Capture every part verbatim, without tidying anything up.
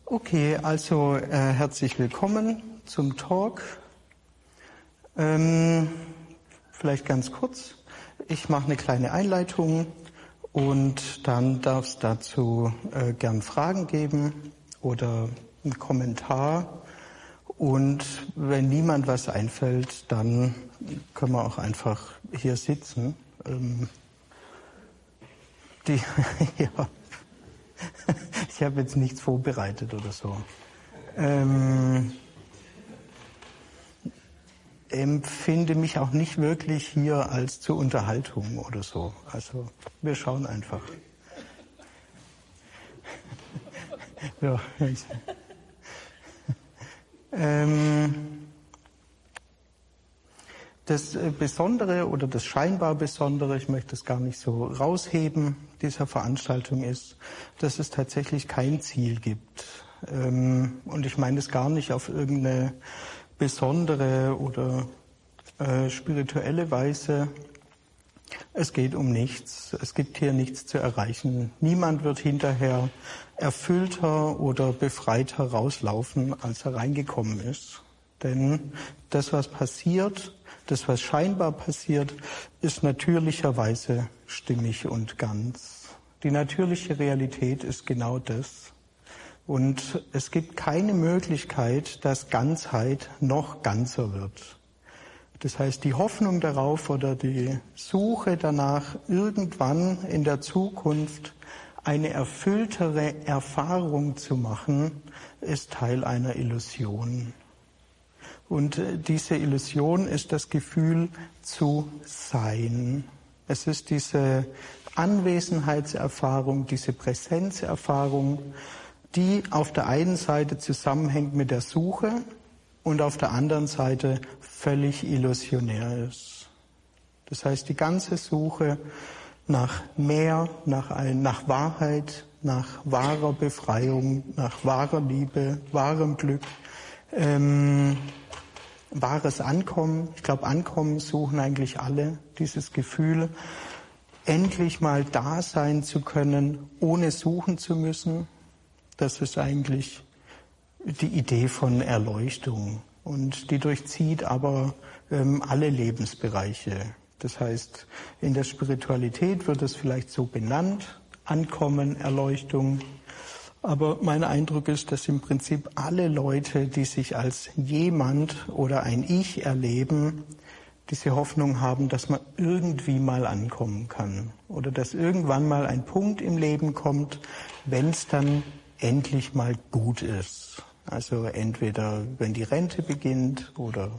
Okay, also äh, herzlich willkommen zum Talk. Ähm, vielleicht ganz kurz. Ich mache eine kleine Einleitung und dann darf es dazu äh, gern Fragen geben oder einen Kommentar. Und wenn niemand was einfällt, dann können wir auch einfach hier sitzen. Ähm, die, ja. Ich habe jetzt nichts vorbereitet oder so. Ähm, empfinde mich auch nicht wirklich hier als zur Unterhaltung oder so. Also wir schauen einfach. Ja. ähm, Das Besondere oder das scheinbar Besondere, ich möchte es gar nicht so rausheben, dieser Veranstaltung ist, dass es tatsächlich kein Ziel gibt. Und ich meine es gar nicht auf irgendeine besondere oder äh, spirituelle Weise. Es geht um nichts. Es gibt hier nichts zu erreichen. Niemand wird hinterher erfüllter oder befreiter rauslaufen, als er reingekommen ist. Denn das, was passiert, das, was scheinbar passiert, ist natürlicherweise stimmig und ganz. Die natürliche Realität ist genau das. Und es gibt keine Möglichkeit, dass Ganzheit noch ganzer wird. Das heißt, die Hoffnung darauf oder die Suche danach, irgendwann in der Zukunft eine erfülltere Erfahrung zu machen, ist Teil einer Illusion. Und diese Illusion ist das Gefühl zu sein. Es ist diese Anwesenheitserfahrung, diese Präsenzerfahrung, die auf der einen Seite zusammenhängt mit der Suche und auf der anderen Seite völlig illusionär ist. Das heißt, die ganze Suche nach mehr, nach, ein, nach Wahrheit, nach wahrer Befreiung, nach wahrer Liebe, wahrem Glück, ähm, wahres Ankommen. Ich glaube, Ankommen suchen eigentlich alle. Dieses Gefühl, endlich mal da sein zu können, ohne suchen zu müssen. Das ist eigentlich die Idee von Erleuchtung. Und die durchzieht aber ähm, alle Lebensbereiche. Das heißt, in der Spiritualität wird es vielleicht so benannt, Ankommen, Erleuchtung. Aber mein Eindruck ist, dass im Prinzip alle Leute, die sich als jemand oder ein Ich erleben, diese Hoffnung haben, dass man irgendwie mal ankommen kann. Oder dass irgendwann mal ein Punkt im Leben kommt, wenn es dann endlich mal gut ist. Also entweder wenn die Rente beginnt oder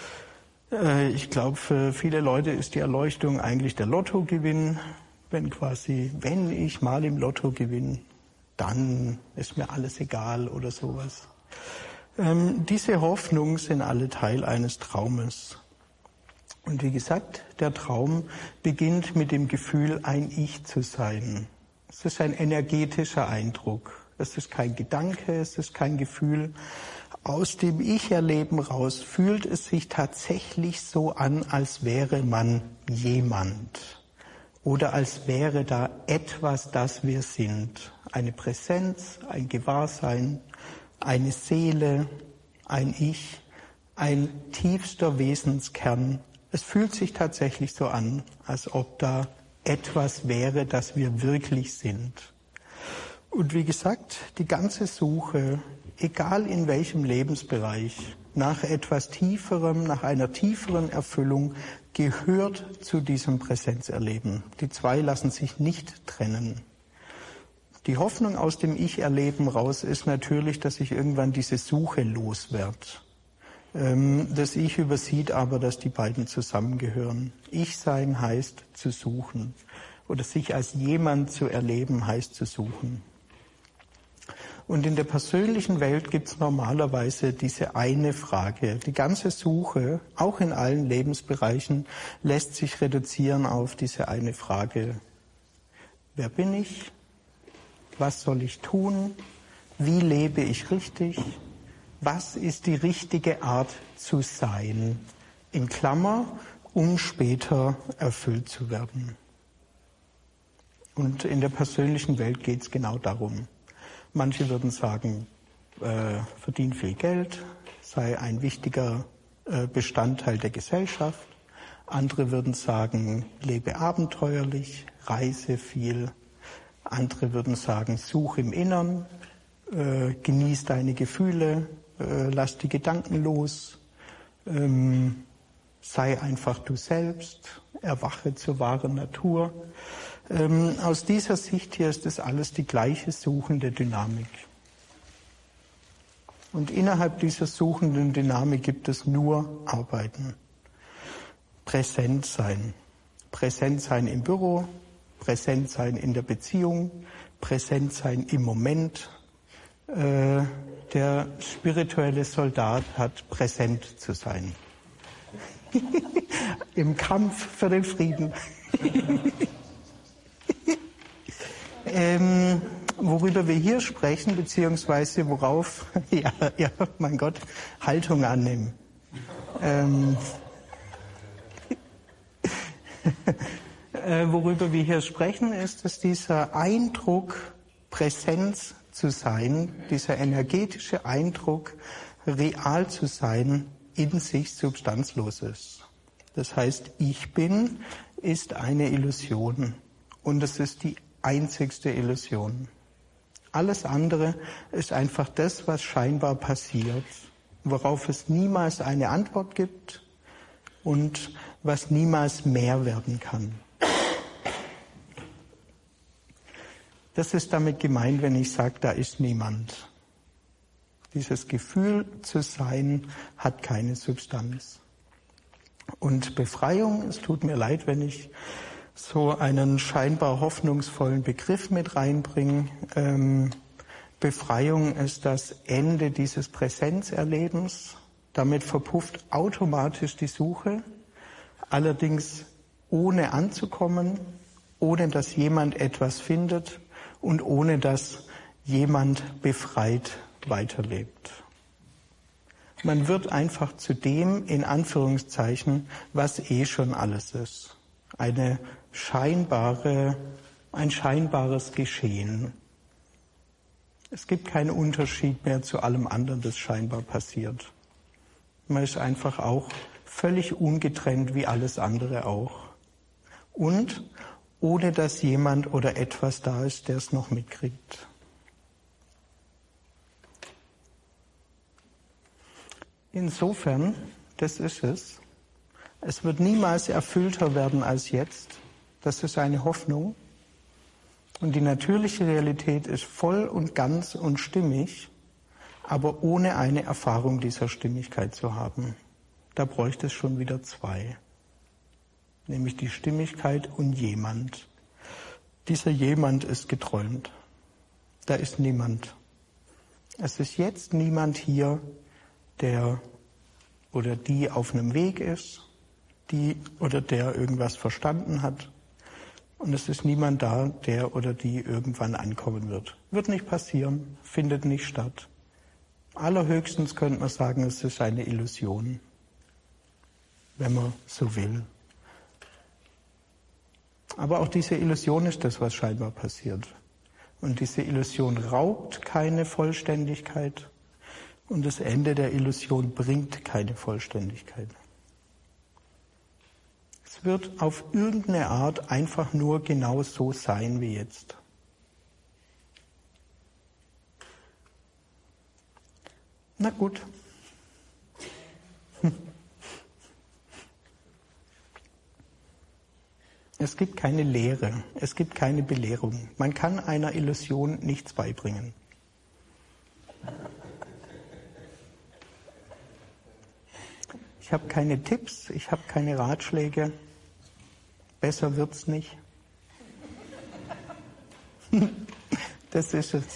äh, ich glaube, für viele Leute ist die Erleuchtung eigentlich der Lottogewinn. Wenn quasi, wenn ich mal im Lotto gewinne, dann ist mir alles egal oder sowas. Ähm, diese Hoffnungen sind alle Teil eines Traumes. Und wie gesagt, der Traum beginnt mit dem Gefühl, ein Ich zu sein. Es ist ein energetischer Eindruck. Es ist kein Gedanke, es ist kein Gefühl. Aus dem Ich-Erleben raus fühlt es sich tatsächlich so an, als wäre man jemand. Oder als wäre da etwas, das wir sind. Eine Präsenz, ein Gewahrsein, eine Seele, ein Ich, ein tiefster Wesenskern. Es fühlt sich tatsächlich so an, als ob da etwas wäre, das wir wirklich sind. Und wie gesagt, die ganze Suche, egal in welchem Lebensbereich, nach etwas Tieferem, nach einer tieferen Erfüllung, gehört zu diesem Präsenzerleben. Die zwei lassen sich nicht trennen. Die Hoffnung aus dem Ich-Erleben raus ist natürlich, dass ich irgendwann diese Suche loswerde. Das Ich übersieht aber, dass die beiden zusammengehören. Ich-Sein heißt zu suchen. Oder sich als jemand zu erleben heißt zu suchen. Und in der persönlichen Welt gibt es normalerweise diese eine Frage. Die ganze Suche, auch in allen Lebensbereichen, lässt sich reduzieren auf diese eine Frage. Wer bin ich? Was soll ich tun? Wie lebe ich richtig? Was ist die richtige Art zu sein? In Klammer, um später erfüllt zu werden. Und in der persönlichen Welt geht es genau darum. Manche würden sagen, äh, verdien viel Geld, sei ein wichtiger äh, Bestandteil der Gesellschaft. Andere würden sagen, lebe abenteuerlich, reise viel. Andere würden sagen, such im Innern, äh, genieß deine Gefühle, äh, lass die Gedanken los, ähm, sei einfach du selbst, erwache zur wahren Natur. Ähm, aus dieser Sicht hier ist das alles die gleiche suchende Dynamik. Und innerhalb dieser suchenden Dynamik gibt es nur Arbeiten. Präsent sein. Präsent sein im Büro, präsent sein in der Beziehung, präsent sein im Moment. Äh, der spirituelle Soldat hat präsent zu sein. Im Kampf für den Frieden. ähm, worüber wir hier sprechen, beziehungsweise worauf, ja, ja, mein Gott, Haltung annehmen. Ähm, äh, worüber wir hier sprechen, ist, dass dieser Eindruck, Präsenz zu sein, dieser energetische Eindruck, real zu sein, in sich substanzlos ist. Das heißt, ich bin, ist eine Illusion. Und es ist die einzigste Illusion. Alles andere ist einfach das, was scheinbar passiert, worauf es niemals eine Antwort gibt und was niemals mehr werden kann. Das ist damit gemeint, wenn ich sage, da ist niemand. Dieses Gefühl zu sein hat keine Substanz. Und Befreiung, es tut mir leid, wenn ich so einen scheinbar hoffnungsvollen Begriff mit reinbringe. Ähm, Befreiung ist das Ende dieses Präsenzerlebens. Damit verpufft automatisch die Suche, allerdings ohne anzukommen, ohne dass jemand etwas findet und ohne dass jemand befreit weiterlebt. Man wird einfach zu dem, in Anführungszeichen, was eh schon alles ist. Eine scheinbare, ein scheinbares Geschehen. Es gibt keinen Unterschied mehr zu allem anderen, das scheinbar passiert. Man ist einfach auch völlig ungetrennt wie alles andere auch. Und ohne dass jemand oder etwas da ist, der es noch mitkriegt. Insofern, das ist es. Es wird niemals erfüllter werden als jetzt. Das ist eine Hoffnung. Und die natürliche Realität ist voll und ganz und stimmig, aber ohne eine Erfahrung dieser Stimmigkeit zu haben. Da bräuchte es schon wieder zwei. Nämlich die Stimmigkeit und jemand. Dieser jemand ist geträumt. Da ist niemand. Es ist jetzt niemand hier, der oder die auf einem Weg ist, die oder der irgendwas verstanden hat. Und es ist niemand da, der oder die irgendwann ankommen wird. Wird nicht passieren, findet nicht statt. Allerhöchstens könnte man sagen, es ist eine Illusion, wenn man so will. Aber auch diese Illusion ist das, was scheinbar passiert. Und diese Illusion raubt keine Vollständigkeit. Und das Ende der Illusion bringt keine Vollständigkeit. Es wird auf irgendeine Art einfach nur genau so sein wie jetzt. Na gut. Es gibt keine Lehre, es gibt keine Belehrung. Man kann einer Illusion nichts beibringen. Ich habe keine Tipps, ich habe keine Ratschläge. Besser wird's nicht. Das ist es.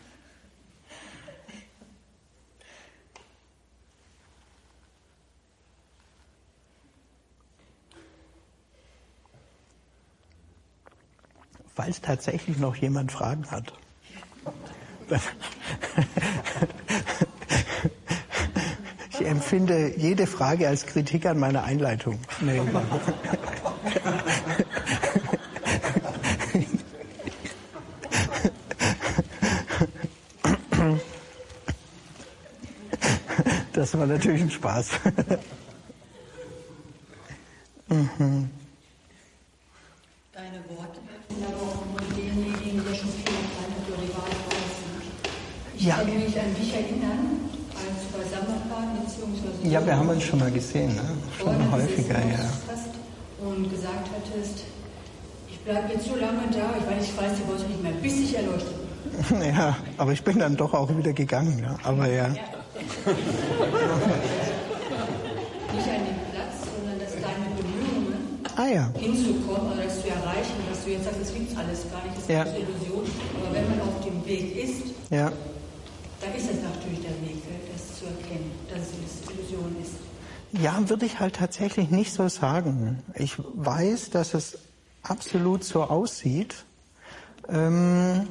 Falls tatsächlich noch jemand Fragen hat. Ich empfinde jede Frage als Kritik an meiner Einleitung. Nee. Das war natürlich ein Spaß. mhm. Deine Worte helfen aber auch nur denjenigen, der schon viel Zeit oder die Wahl weiß. Ich ja. kann mich an dich erinnern, als du bei Sammelplan beziehungsweise ja, wir haben uns schon mal gesehen, ne? Schon häufiger, ja. Hast und gesagt hattest, ich bleibe jetzt so lange da, ich weiß, ich weiß die Worte nicht mehr, bis ich erleuchtet bin. Ja, aber ich bin dann doch auch wieder gegangen, ja. Aber ja. ja. Nicht an dem Platz, sondern dass deine Bemühungen ah, ja. hinzukommen oder das zu erreichen, dass du jetzt sagst, es gibt alles gar nicht, es ist ja. eine Illusion. Aber wenn man auf dem Weg ist, ja. dann ist es natürlich der Weg, das zu erkennen, dass es eine Illusion ist. Ja, würde ich halt tatsächlich nicht so sagen. Ich weiß, dass es absolut so aussieht. Ähm,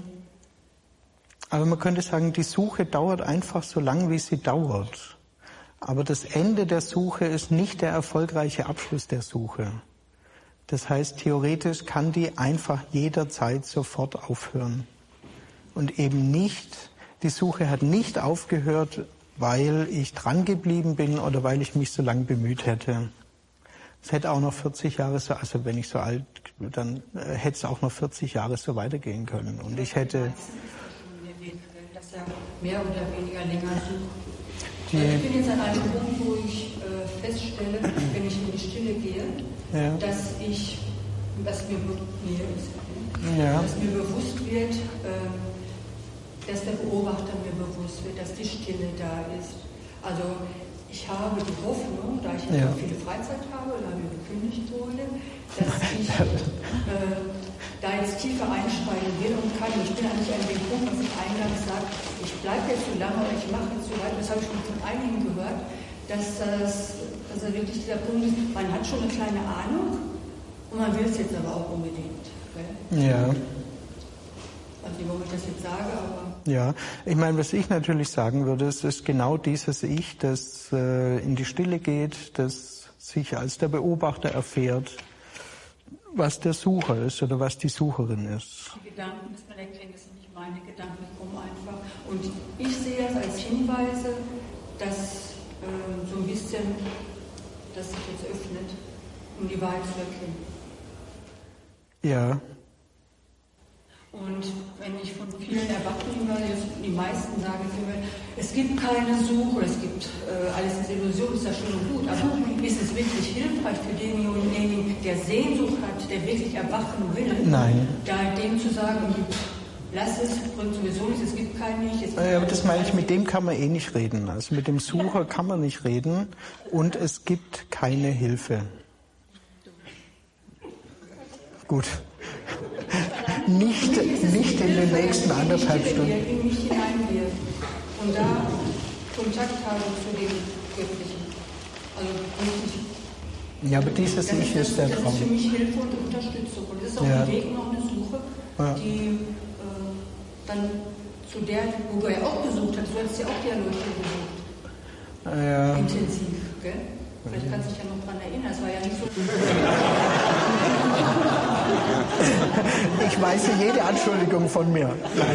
aber man könnte sagen, die Suche dauert einfach so lang, wie sie dauert. Aber das Ende der Suche ist nicht der erfolgreiche Abschluss der Suche. Das heißt, theoretisch kann die einfach jederzeit sofort aufhören. Und eben nicht, die Suche hat nicht aufgehört, weil ich dran geblieben bin oder weil ich mich so lange bemüht hätte. Es hätte auch noch vierzig Jahre so, also wenn ich so alt, dann äh, hätte es auch noch vierzig Jahre so weitergehen können. Und ich hätte... Dass er mehr oder weniger länger sucht. Also ich bin jetzt an einem Punkt, wo ich äh, feststelle, wenn ich in die Stille gehe, ja. dass ich, was mir, mir, ist, ja. dass mir bewusst wird, äh, dass der Beobachter mir bewusst wird, dass die Stille da ist. Also ich habe die Hoffnung, da ich ja. viele Freizeit habe, da mir gekündigt wurde, dass ich äh, da jetzt tiefer einsteigen will und kann. Ich bin eigentlich an dem Punkt, was ich eingangs sage, ich bleibe jetzt so lange oder ich mache jetzt so weit, das habe ich schon von einigen gehört, dass das dass wirklich dieser Punkt ist, man hat schon eine kleine Ahnung und man will es jetzt aber auch unbedingt. Okay? Ja. Also warum ich das jetzt sage, aber... Ja, ich meine, was ich natürlich sagen würde, es ist genau dieses Ich, das äh, in die Stille geht, das sich als der Beobachter erfährt, was der Sucher ist oder was die Sucherin ist. Die Gedanken, das man erkennt, das sind nicht meine Gedanken, die kommen einfach. Und ich sehe es als Hinweise, dass äh, so ein bisschen, das sich jetzt öffnet, um die Wahrheit zu erkennen. Ja. Und wenn ich von vielen Erwachsenen höre, die meisten sagen immer, es gibt keine Suche, es gibt äh, alles ist Illusion, ist ja schön und gut, aber ist es wirklich hilfreich für denjenigen, der Sehnsucht hat, der wirklich erwachen will, Nein. da dem zu sagen, lass es, bringt sowieso nichts, es gibt keinen nicht. Es gibt ja, aber das meine ich, mit dem kann man eh nicht reden. Also mit dem Sucher kann man nicht reden und es gibt keine Hilfe. Gut. Nicht, nicht in den nächsten anderthalb Stunden. In mich hineingehe und da Kontakt habe zu dem Göttlichen. Also wirklich. Ja, aber dieses Ich ist der Traum. Das ist für mich Hilfe und Unterstützung. Und es ist auch ja. ein Weg, noch eine Suche, ja. die äh, dann zu der, wo du ja auch gesucht hast, du hast ja auch die Erleuchtung gesucht. Ja. Intensiv, gell? Vielleicht kannst du dich ja noch daran erinnern, es war ja nicht so... Ich weise jede Anschuldigung von mir.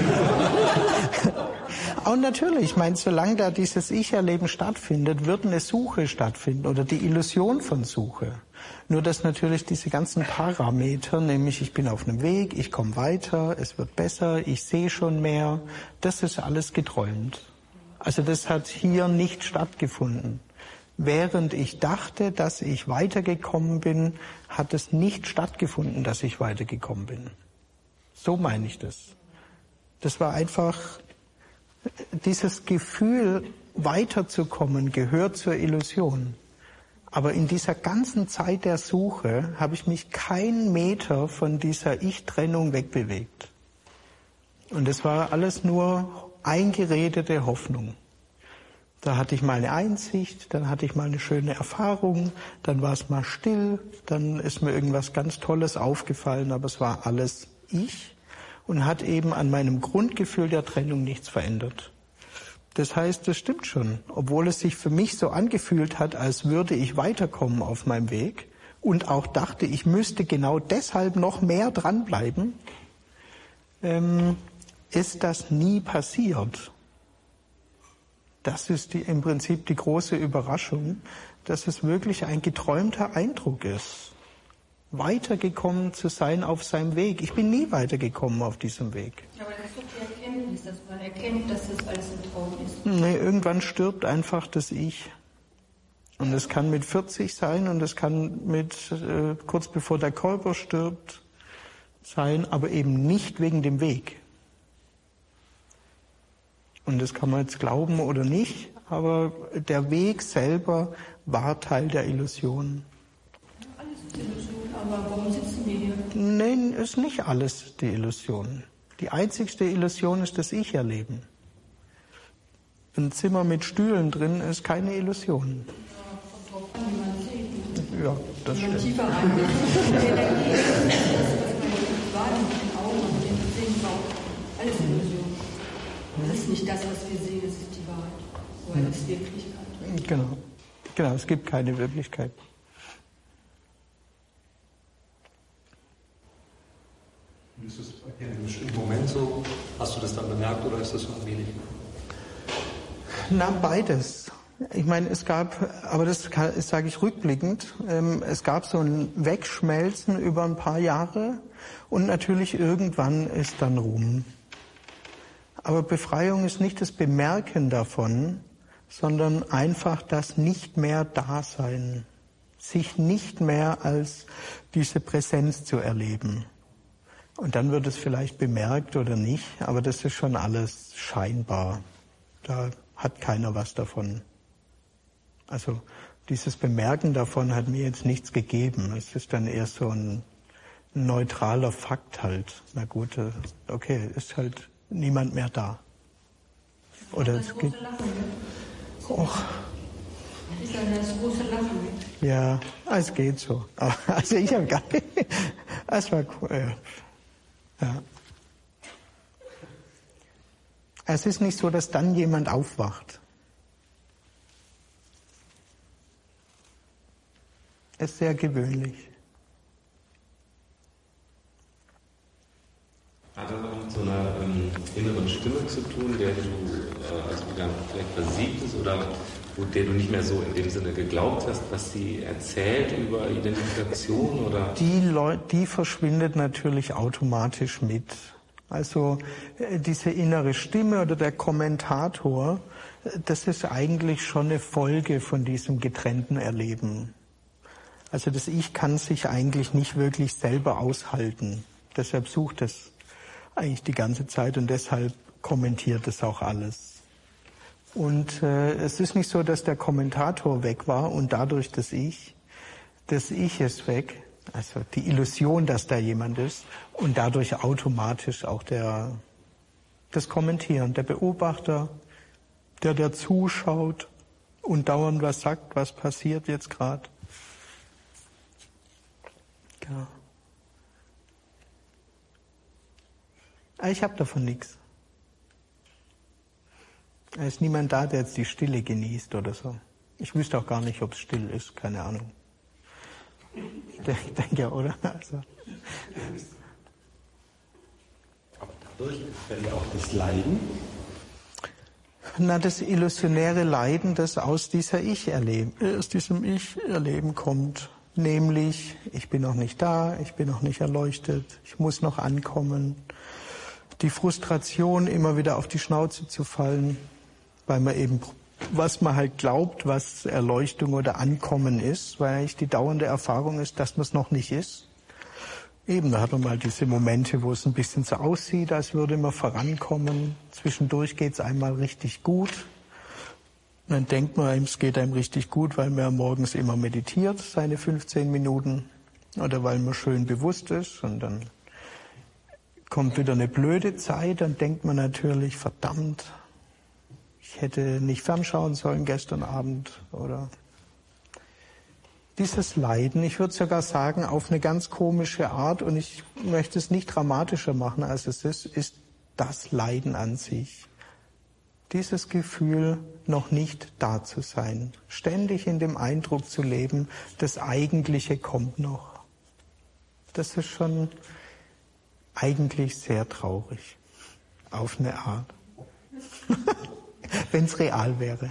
Und natürlich, ich meine, solange da dieses Ich-Erleben stattfindet, wird eine Suche stattfinden oder die Illusion von Suche. Nur dass natürlich diese ganzen Parameter, nämlich ich bin auf einem Weg, ich komme weiter, es wird besser, ich sehe schon mehr, das ist alles geträumt. Also das hat hier nicht stattgefunden. Während ich dachte, dass ich weitergekommen bin, hat es nicht stattgefunden, dass ich weitergekommen bin. So meine ich das. Das war einfach dieses Gefühl, weiterzukommen, gehört zur Illusion. Aber in dieser ganzen Zeit der Suche habe ich mich keinen Meter von dieser Ich-Trennung wegbewegt. Und es war alles nur eingeredete Hoffnung. Da hatte ich mal eine Einsicht, dann hatte ich mal eine schöne Erfahrung, dann war es mal still, dann ist mir irgendwas ganz Tolles aufgefallen, aber es war alles ich und hat eben an meinem Grundgefühl der Trennung nichts verändert. Das heißt, das stimmt schon, obwohl es sich für mich so angefühlt hat, als würde ich weiterkommen auf meinem Weg und auch dachte, ich müsste genau deshalb noch mehr dranbleiben, ähm, ist das nie passiert. Das ist die, im Prinzip die große Überraschung, dass es wirklich ein geträumter Eindruck ist, weitergekommen zu sein auf seinem Weg. Ich bin nie weitergekommen auf diesem Weg. Aber das ist doch die Erkenntnis, dass man erkennt, dass das alles ein Traum ist. Nee, irgendwann stirbt einfach das Ich. Und es kann mit vierzig sein und es kann mit äh, kurz bevor der Körper stirbt sein, aber eben nicht wegen dem Weg. Und das kann man jetzt glauben oder nicht, aber der Weg selber war Teil der Illusion. Alles ist Illusion, aber warum sitzen wir hier? Nein, ist nicht alles die Illusion. Die einzigste Illusion ist das Ich-Erleben. Ein Zimmer mit Stühlen drin ist keine Illusion. Ja, das stimmt. Tiefer rein. Die Energie, das, was man wahrnimmt, mit den Augen und dem Sehen, alles Illusion. Das ist nicht das, was wir sehen, das ist die Wahrheit. Weil es ist Wirklichkeit. Genau. Genau, es gibt keine Wirklichkeit. Ist es in einem bestimmten Moment so? Hast du das dann bemerkt oder ist das so allmählich? Na, beides. Ich meine, es gab, aber das sage ich rückblickend, ähm, es gab so ein Wegschmelzen über ein paar Jahre und natürlich irgendwann ist dann rum. Aber Befreiung ist nicht das Bemerken davon, sondern einfach das nicht mehr Dasein, sich nicht mehr als diese Präsenz zu erleben. Und dann wird es vielleicht bemerkt oder nicht, aber das ist schon alles scheinbar. Da hat keiner was davon. Also dieses Bemerken davon hat mir jetzt nichts gegeben. Es ist dann eher so ein neutraler Fakt halt. Na gut, okay, ist halt niemand mehr da. Oder es gibt. Och. Ich sage, das große Lachen. Ja, es geht so. Aber, also ich habe gar nicht. Es war cool. Ja. Es ist nicht so, dass dann jemand aufwacht. Es ist sehr gewöhnlich. Hat das auch mit so einer ähm, inneren Stimme zu tun, der du, äh, also die dann vielleicht versiegt ist oder wo, der du nicht mehr so in dem Sinne geglaubt hast, was sie erzählt über Identifikation oder? Die Leute, die verschwindet natürlich automatisch mit. Also äh, diese innere Stimme oder der Kommentator, äh, das ist eigentlich schon eine Folge von diesem getrennten Erleben. Also das Ich kann sich eigentlich nicht wirklich selber aushalten. Deshalb sucht es eigentlich die ganze Zeit und deshalb kommentiert es auch alles. Und äh, es ist nicht so, dass der Kommentator weg war und dadurch das Ich. Das Ich ist weg, also die Illusion, dass da jemand ist und dadurch automatisch auch der, das Kommentieren, der Beobachter, der der zuschaut und dauernd was sagt, was passiert jetzt gerade. Ja. Ich habe davon nichts. Es ist niemand da, der jetzt die Stille genießt oder so. Ich wüsste auch gar nicht, ob es still ist, keine Ahnung. Ich denke, denk ja, oder? Also. Aber dadurch fällt auch das Leiden? Na, das illusionäre Leiden, das aus dieser Ich-Erleben, aus diesem Ich-Erleben kommt. Nämlich, ich bin noch nicht da, ich bin noch nicht erleuchtet, ich muss noch ankommen. Die Frustration, immer wieder auf die Schnauze zu fallen, weil man eben, was man halt glaubt, was Erleuchtung oder Ankommen ist, weil eigentlich die dauernde Erfahrung ist, dass man es noch nicht ist. Eben, da hat man mal diese Momente, wo es ein bisschen so aussieht, als würde man vorankommen. Zwischendurch geht es einmal richtig gut. Und dann denkt man, es geht einem richtig gut, weil man morgens immer meditiert, seine fünfzehn Minuten, oder weil man schön bewusst ist. Und dann kommt wieder eine blöde Zeit, dann denkt man natürlich, verdammt, ich hätte nicht fernschauen sollen gestern Abend. Oder dieses Leiden, ich würde sogar sagen, auf eine ganz komische Art, und ich möchte es nicht dramatischer machen, als es ist, ist das Leiden an sich. Dieses Gefühl, noch nicht da zu sein, ständig in dem Eindruck zu leben, das Eigentliche kommt noch. Das ist schon eigentlich sehr traurig, auf eine Art. wenn es real wäre.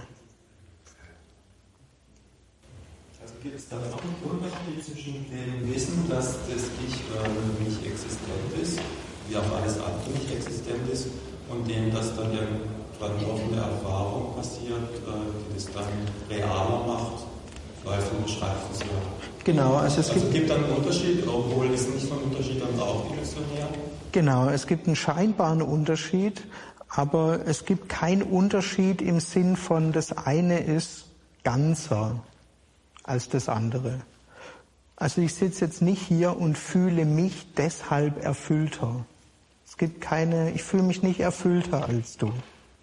Also gibt es da noch einen Unterschied zwischen dem Wissen, dass das Ich äh, nicht existent ist, wie auch alles andere nicht existent ist, und dem, dass dann irgendwann noch eine Erfahrung passiert, äh, die das dann realer macht, weil du beschreibst es ja. Genau, also es also gibt, gibt dann einen Unterschied, obwohl es nicht so ein Unterschied dann auch illusionär. Genau, es gibt einen scheinbaren Unterschied, aber es gibt keinen Unterschied im Sinn von, das eine ist ganzer als das andere. Also ich sitze jetzt nicht hier und fühle mich deshalb erfüllter. Es gibt keine, ich fühle mich nicht erfüllter als du.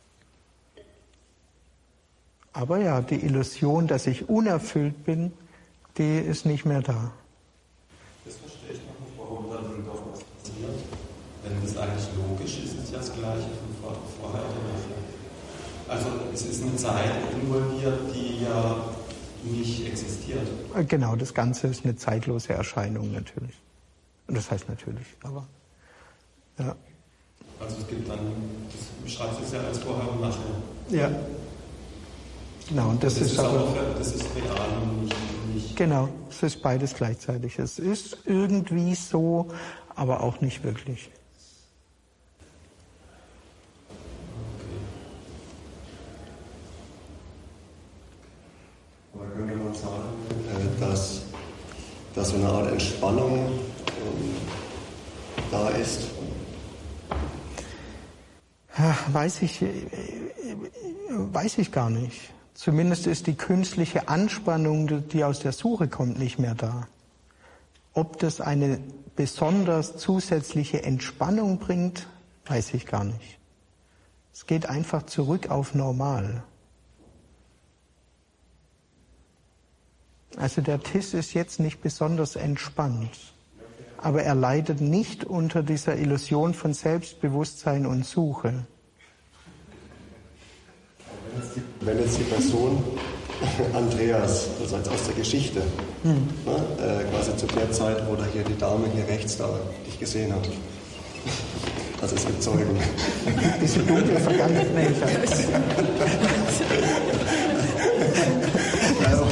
Aber ja, die Illusion, dass ich unerfüllt bin, die ist nicht mehr da. Das verstehe ich noch nicht, warum dann doch was passiert. Wenn das eigentlich logisch ist, ist es ja das Gleiche von vorher oder nachher. Also es ist eine Zeit involviert, die ja nicht existiert. Genau, das Ganze ist eine zeitlose Erscheinung natürlich. Und das heißt natürlich, aber ja. Also es gibt dann, das beschreibt es ja als vorher und nachher. Ja. Genau, und das, das ist, ist aber, aber das ist real und nicht, nicht. Genau, es ist beides gleichzeitig. Es ist irgendwie so, aber auch nicht wirklich. Aber könnte man sagen, dass, dass so eine Art Entspannung ähm, da ist? Weiß ich, weiß ich gar nicht. Zumindest ist die künstliche Anspannung, die aus der Suche kommt, nicht mehr da. Ob das eine besonders zusätzliche Entspannung bringt, weiß ich gar nicht. Es geht einfach zurück auf normal. Also der Tiss ist jetzt nicht besonders entspannt, aber er leidet nicht unter dieser Illusion von Selbstbewusstsein und Suche. Wenn jetzt die Person Andreas, also jetzt aus der Geschichte, hm. ne, äh, quasi zu der Zeit, wo da hier die Dame hier rechts da dich gesehen hat. Also es gibt Zeugen. Diese dunkle Vergangenheit. Also,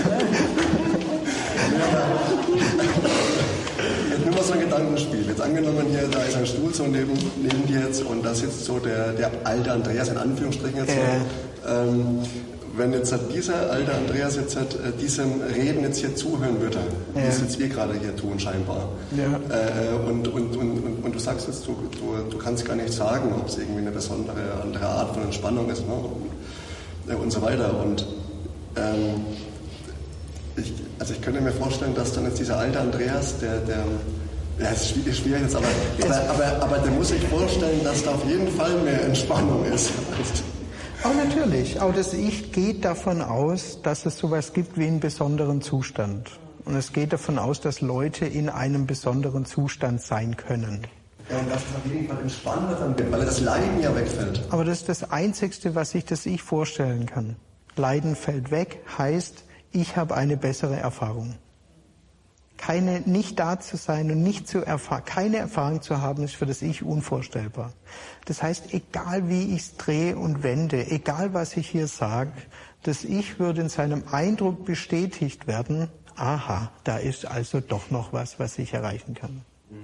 jetzt nur mal so ein Gedankenspiel. Jetzt angenommen hier, da ist ein Stuhl so neben, neben dir jetzt und da sitzt so der, der alte Andreas, in Anführungsstrichen jetzt so. Äh. Ähm, wenn jetzt halt dieser alte Andreas jetzt halt äh, diesem Reden jetzt hier zuhören würde, ja. wie es jetzt wir gerade hier tun scheinbar, ja. äh, und, und, und, und, und du sagst jetzt, du, du, du kannst gar nicht sagen, ob es irgendwie eine besondere andere Art von Entspannung ist, ne? und, äh, und so weiter. Und ähm, ich, also ich könnte mir vorstellen, dass dann jetzt dieser alte Andreas, der, der ja, es ist schwierig, schwierig jetzt, aber, aber, aber, aber der muss sich vorstellen, dass da auf jeden Fall mehr Entspannung ist. Auch natürlich, auch das Ich geht davon aus, dass es sowas gibt wie einen besonderen Zustand. Und es geht davon aus, dass Leute in einem besonderen Zustand sein können. Ja, und dass es auf jeden Fall entspannter dann wird, weil das Leiden ja wegfällt. Aber das ist das Einzigste, was sich das Ich vorstellen kann. Leiden fällt weg, heißt, ich habe eine bessere Erfahrung. Keine, nicht da zu sein und nicht zu erfahren, keine Erfahrung zu haben, ist für das Ich unvorstellbar. Das heißt, egal wie ich es drehe und wende, egal was ich hier sage, das Ich würde in seinem Eindruck bestätigt werden, aha, da ist also doch noch was, was ich erreichen kann.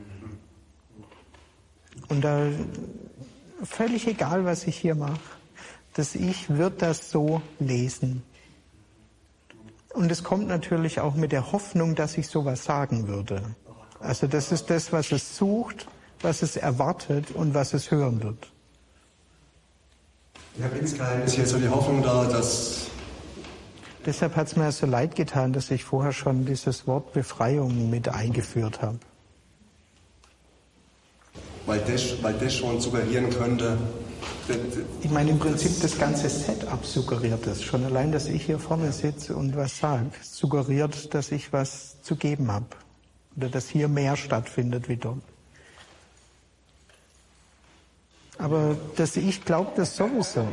Und da, völlig egal, was ich hier mache, das Ich wird das so lesen. Und es kommt natürlich auch mit der Hoffnung, dass ich sowas sagen würde. Also das ist das, was es sucht, was es erwartet und was es hören wird. Ich habe insgeheim ist hier so die Hoffnung da, dass... Deshalb hat es mir so leid getan, dass ich vorher schon dieses Wort Befreiung mit eingeführt habe. Weil das, weil das schon suggerieren könnte... Ich meine, im Prinzip das ganze Setup suggeriert es. Schon allein, dass ich hier vorne sitze und was sage, suggeriert, dass ich was zu geben habe. Oder dass hier mehr stattfindet wie dort. Aber dass ich glaube das sowieso.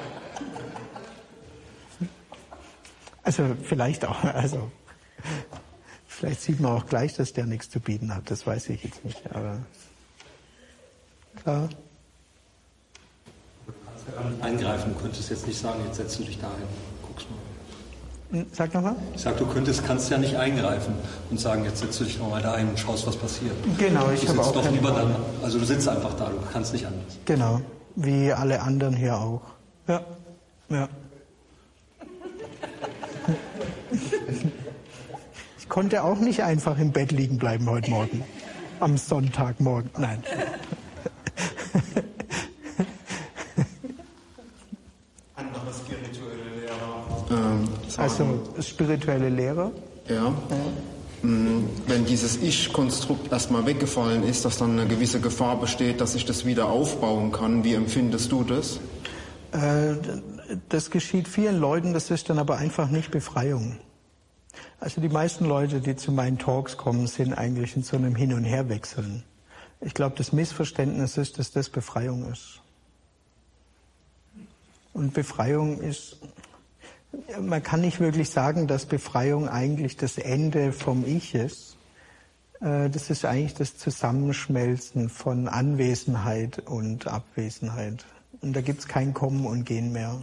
Also vielleicht auch, also vielleicht sieht man auch gleich, dass der nichts zu bieten hat. Das weiß ich jetzt nicht. Aber klar. Eingreifen, du könntest jetzt nicht sagen, jetzt setzt du dich da hin, guck's mal. Sag nochmal. Ich sag, du könntest, kannst ja nicht eingreifen und sagen, jetzt setzt du dich nochmal da hin und schaust, was passiert. Genau, ich habe auch doch keine lieber Frage. dann, also du sitzt einfach da, du kannst nicht anders. Genau, wie alle anderen hier auch. Ja, ja. Ich konnte auch nicht einfach im Bett liegen bleiben heute Morgen. Am Sonntagmorgen. Nein. Andere spirituelle Lehrer. Ähm, Also spirituelle Lehrer. Ja. ja. Wenn dieses Ich-Konstrukt erstmal weggefallen ist, dass dann eine gewisse Gefahr besteht, dass ich das wieder aufbauen kann. Wie empfindest du das? Äh, das geschieht vielen Leuten, das ist dann aber einfach nicht Befreiung. Also die meisten Leute, die zu meinen Talks kommen, sind eigentlich in so einem Hin- und Herwechseln. Ich glaube, das Missverständnis ist, dass das Befreiung ist. Und Befreiung ist, man kann nicht wirklich sagen, dass Befreiung eigentlich das Ende vom Ich ist. Das ist eigentlich das Zusammenschmelzen von Anwesenheit und Abwesenheit. Und da gibt es kein Kommen und Gehen mehr.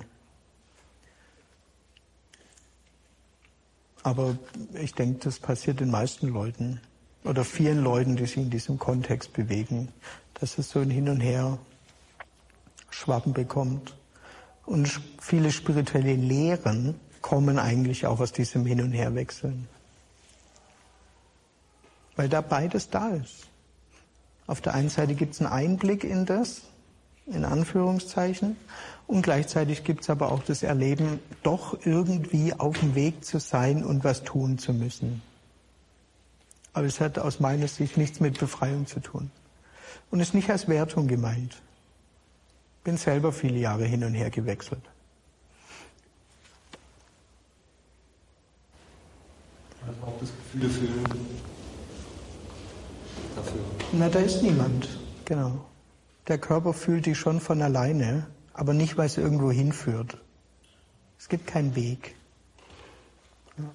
Aber ich denke, das passiert den meisten Leuten oder vielen Leuten, die sich in diesem Kontext bewegen, dass es so ein Hin und Her Schwappen bekommt. Und viele spirituelle Lehren kommen eigentlich auch aus diesem Hin- und Herwechseln. Weil da beides da ist. Auf der einen Seite gibt es einen Einblick in das, in Anführungszeichen, und gleichzeitig gibt es aber auch das Erleben, doch irgendwie auf dem Weg zu sein und was tun zu müssen. Aber es hat aus meiner Sicht nichts mit Befreiung zu tun. Und ist nicht als Wertung gemeint. Bin selber viele Jahre hin und her gewechselt. Also auch das Gefühl fühlen dafür. Na, da ist niemand, genau. Der Körper fühlt dich schon von alleine, aber nicht, weil es irgendwo hinführt. Es gibt keinen Weg. Ja.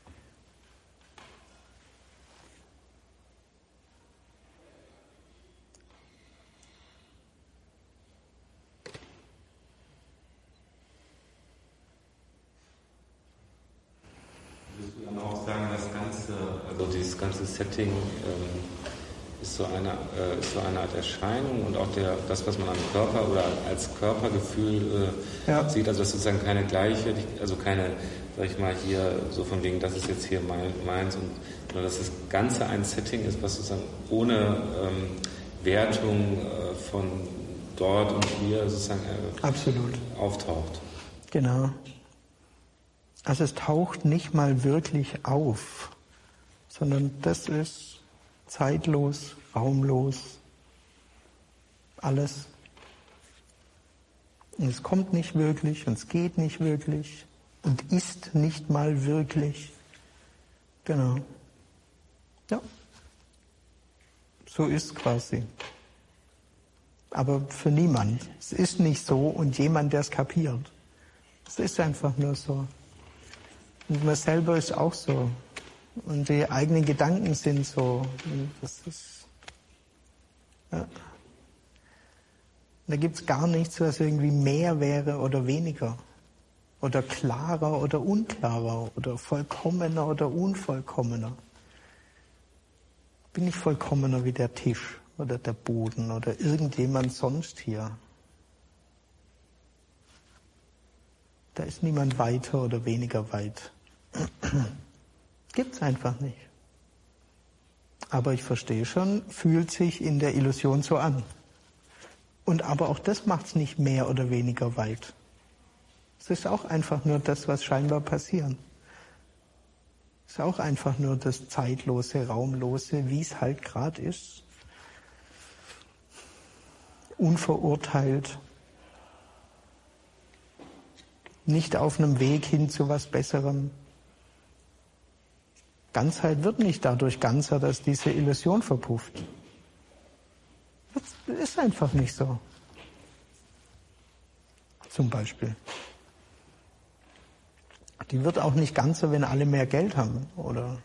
Würdest du dann auch sagen, das ganze, also dieses ganze Setting ähm, ist so eine äh, ist so eine Art Erscheinung und auch der das, was man am Körper oder als Körpergefühl äh, ja. sieht, also das ist sozusagen keine gleiche, also keine, sag ich mal, hier so von wegen, das ist jetzt hier mein, meins und nur dass das Ganze ein Setting ist, was sozusagen ohne ähm, Wertung äh, von dort und hier sozusagen äh, Absolut auftaucht. Genau. Also es taucht nicht mal wirklich auf, sondern das ist zeitlos, raumlos, alles. Und es kommt nicht wirklich und es geht nicht wirklich und ist nicht mal wirklich. Genau. Ja. So ist quasi. Aber für niemand. Es ist nicht so und jemand, der es kapiert. Es ist einfach nur so. Und man selber ist auch so. Und die eigenen Gedanken sind so. Und das ist, ja. Da gibt es gar nichts, was irgendwie mehr wäre oder weniger. Oder klarer oder unklarer. Oder vollkommener oder unvollkommener. Bin ich vollkommener wie der Tisch oder der Boden oder irgendjemand sonst hier. Da ist niemand weiter oder weniger weit. Gibt's einfach nicht. Aber ich verstehe schon, fühlt sich in der Illusion so an. Und aber auch das macht's nicht mehr oder weniger weit. Es ist auch einfach nur das, was scheinbar passiert. Es ist auch einfach nur das Zeitlose, Raumlose, wie es halt gerade ist. Unverurteilt. Nicht auf einem Weg hin zu was Besserem. Ganzheit wird nicht dadurch ganzer, dass diese Illusion verpufft. Das ist einfach nicht so. Zum Beispiel. Die wird auch nicht ganzer, wenn alle mehr Geld haben, oder?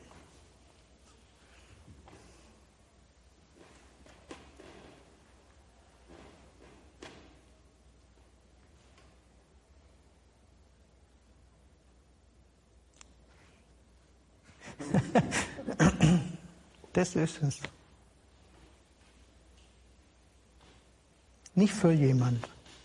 Das ist es. Nicht für jemand.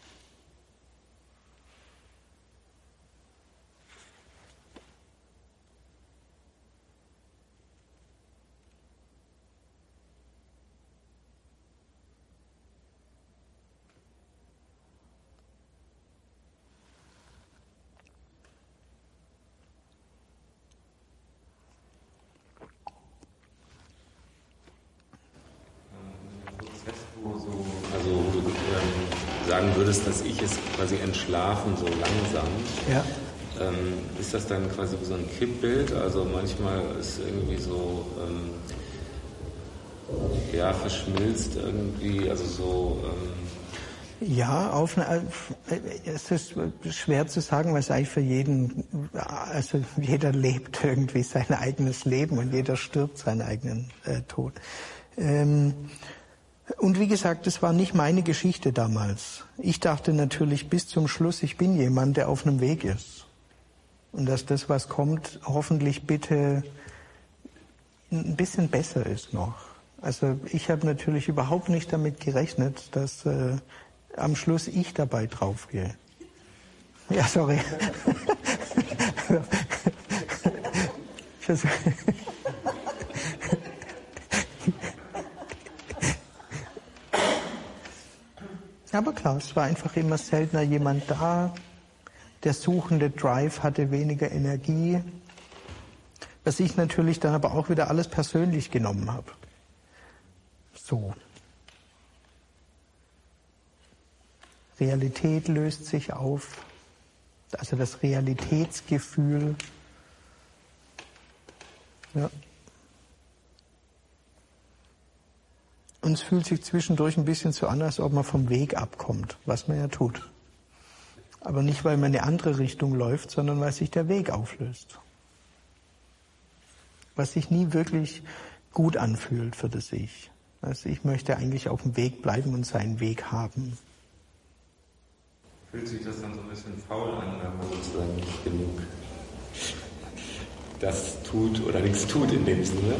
Sagen würdest, dass ich es quasi entschlafen, so langsam. Ja. Ähm, ist das dann quasi wie so ein Kippbild? Also manchmal ist irgendwie so, ähm, ja, verschmilzt irgendwie, also so... Ähm ja, auf eine, es ist schwer zu sagen, weil es eigentlich für jeden, also jeder lebt irgendwie sein eigenes Leben und jeder stirbt seinen eigenen äh, Tod. Ähm, Und wie gesagt, das war nicht meine Geschichte damals. Ich dachte natürlich bis zum Schluss, ich bin jemand, der auf einem Weg ist. Und dass das, was kommt, hoffentlich bitte ein bisschen besser ist noch. Also ich habe natürlich überhaupt nicht damit gerechnet, dass äh, am Schluss ich dabei draufgehe. Ja, sorry. Aber klar, es war einfach immer seltener jemand da. Der suchende Drive hatte weniger Energie. Was ich natürlich dann aber auch wieder alles persönlich genommen habe. So. Realität löst sich auf. Also das Realitätsgefühl. Ja. Und es fühlt sich zwischendurch ein bisschen so an, als ob man vom Weg abkommt, was man ja tut. Aber nicht, weil man in eine andere Richtung läuft, sondern weil sich der Weg auflöst. Was sich nie wirklich gut anfühlt für das Ich. Also ich möchte eigentlich auf dem Weg bleiben und seinen Weg haben. Fühlt sich das dann so ein bisschen faul an, wenn man sozusagen nicht genug das tut oder nichts tut in dem Sinne?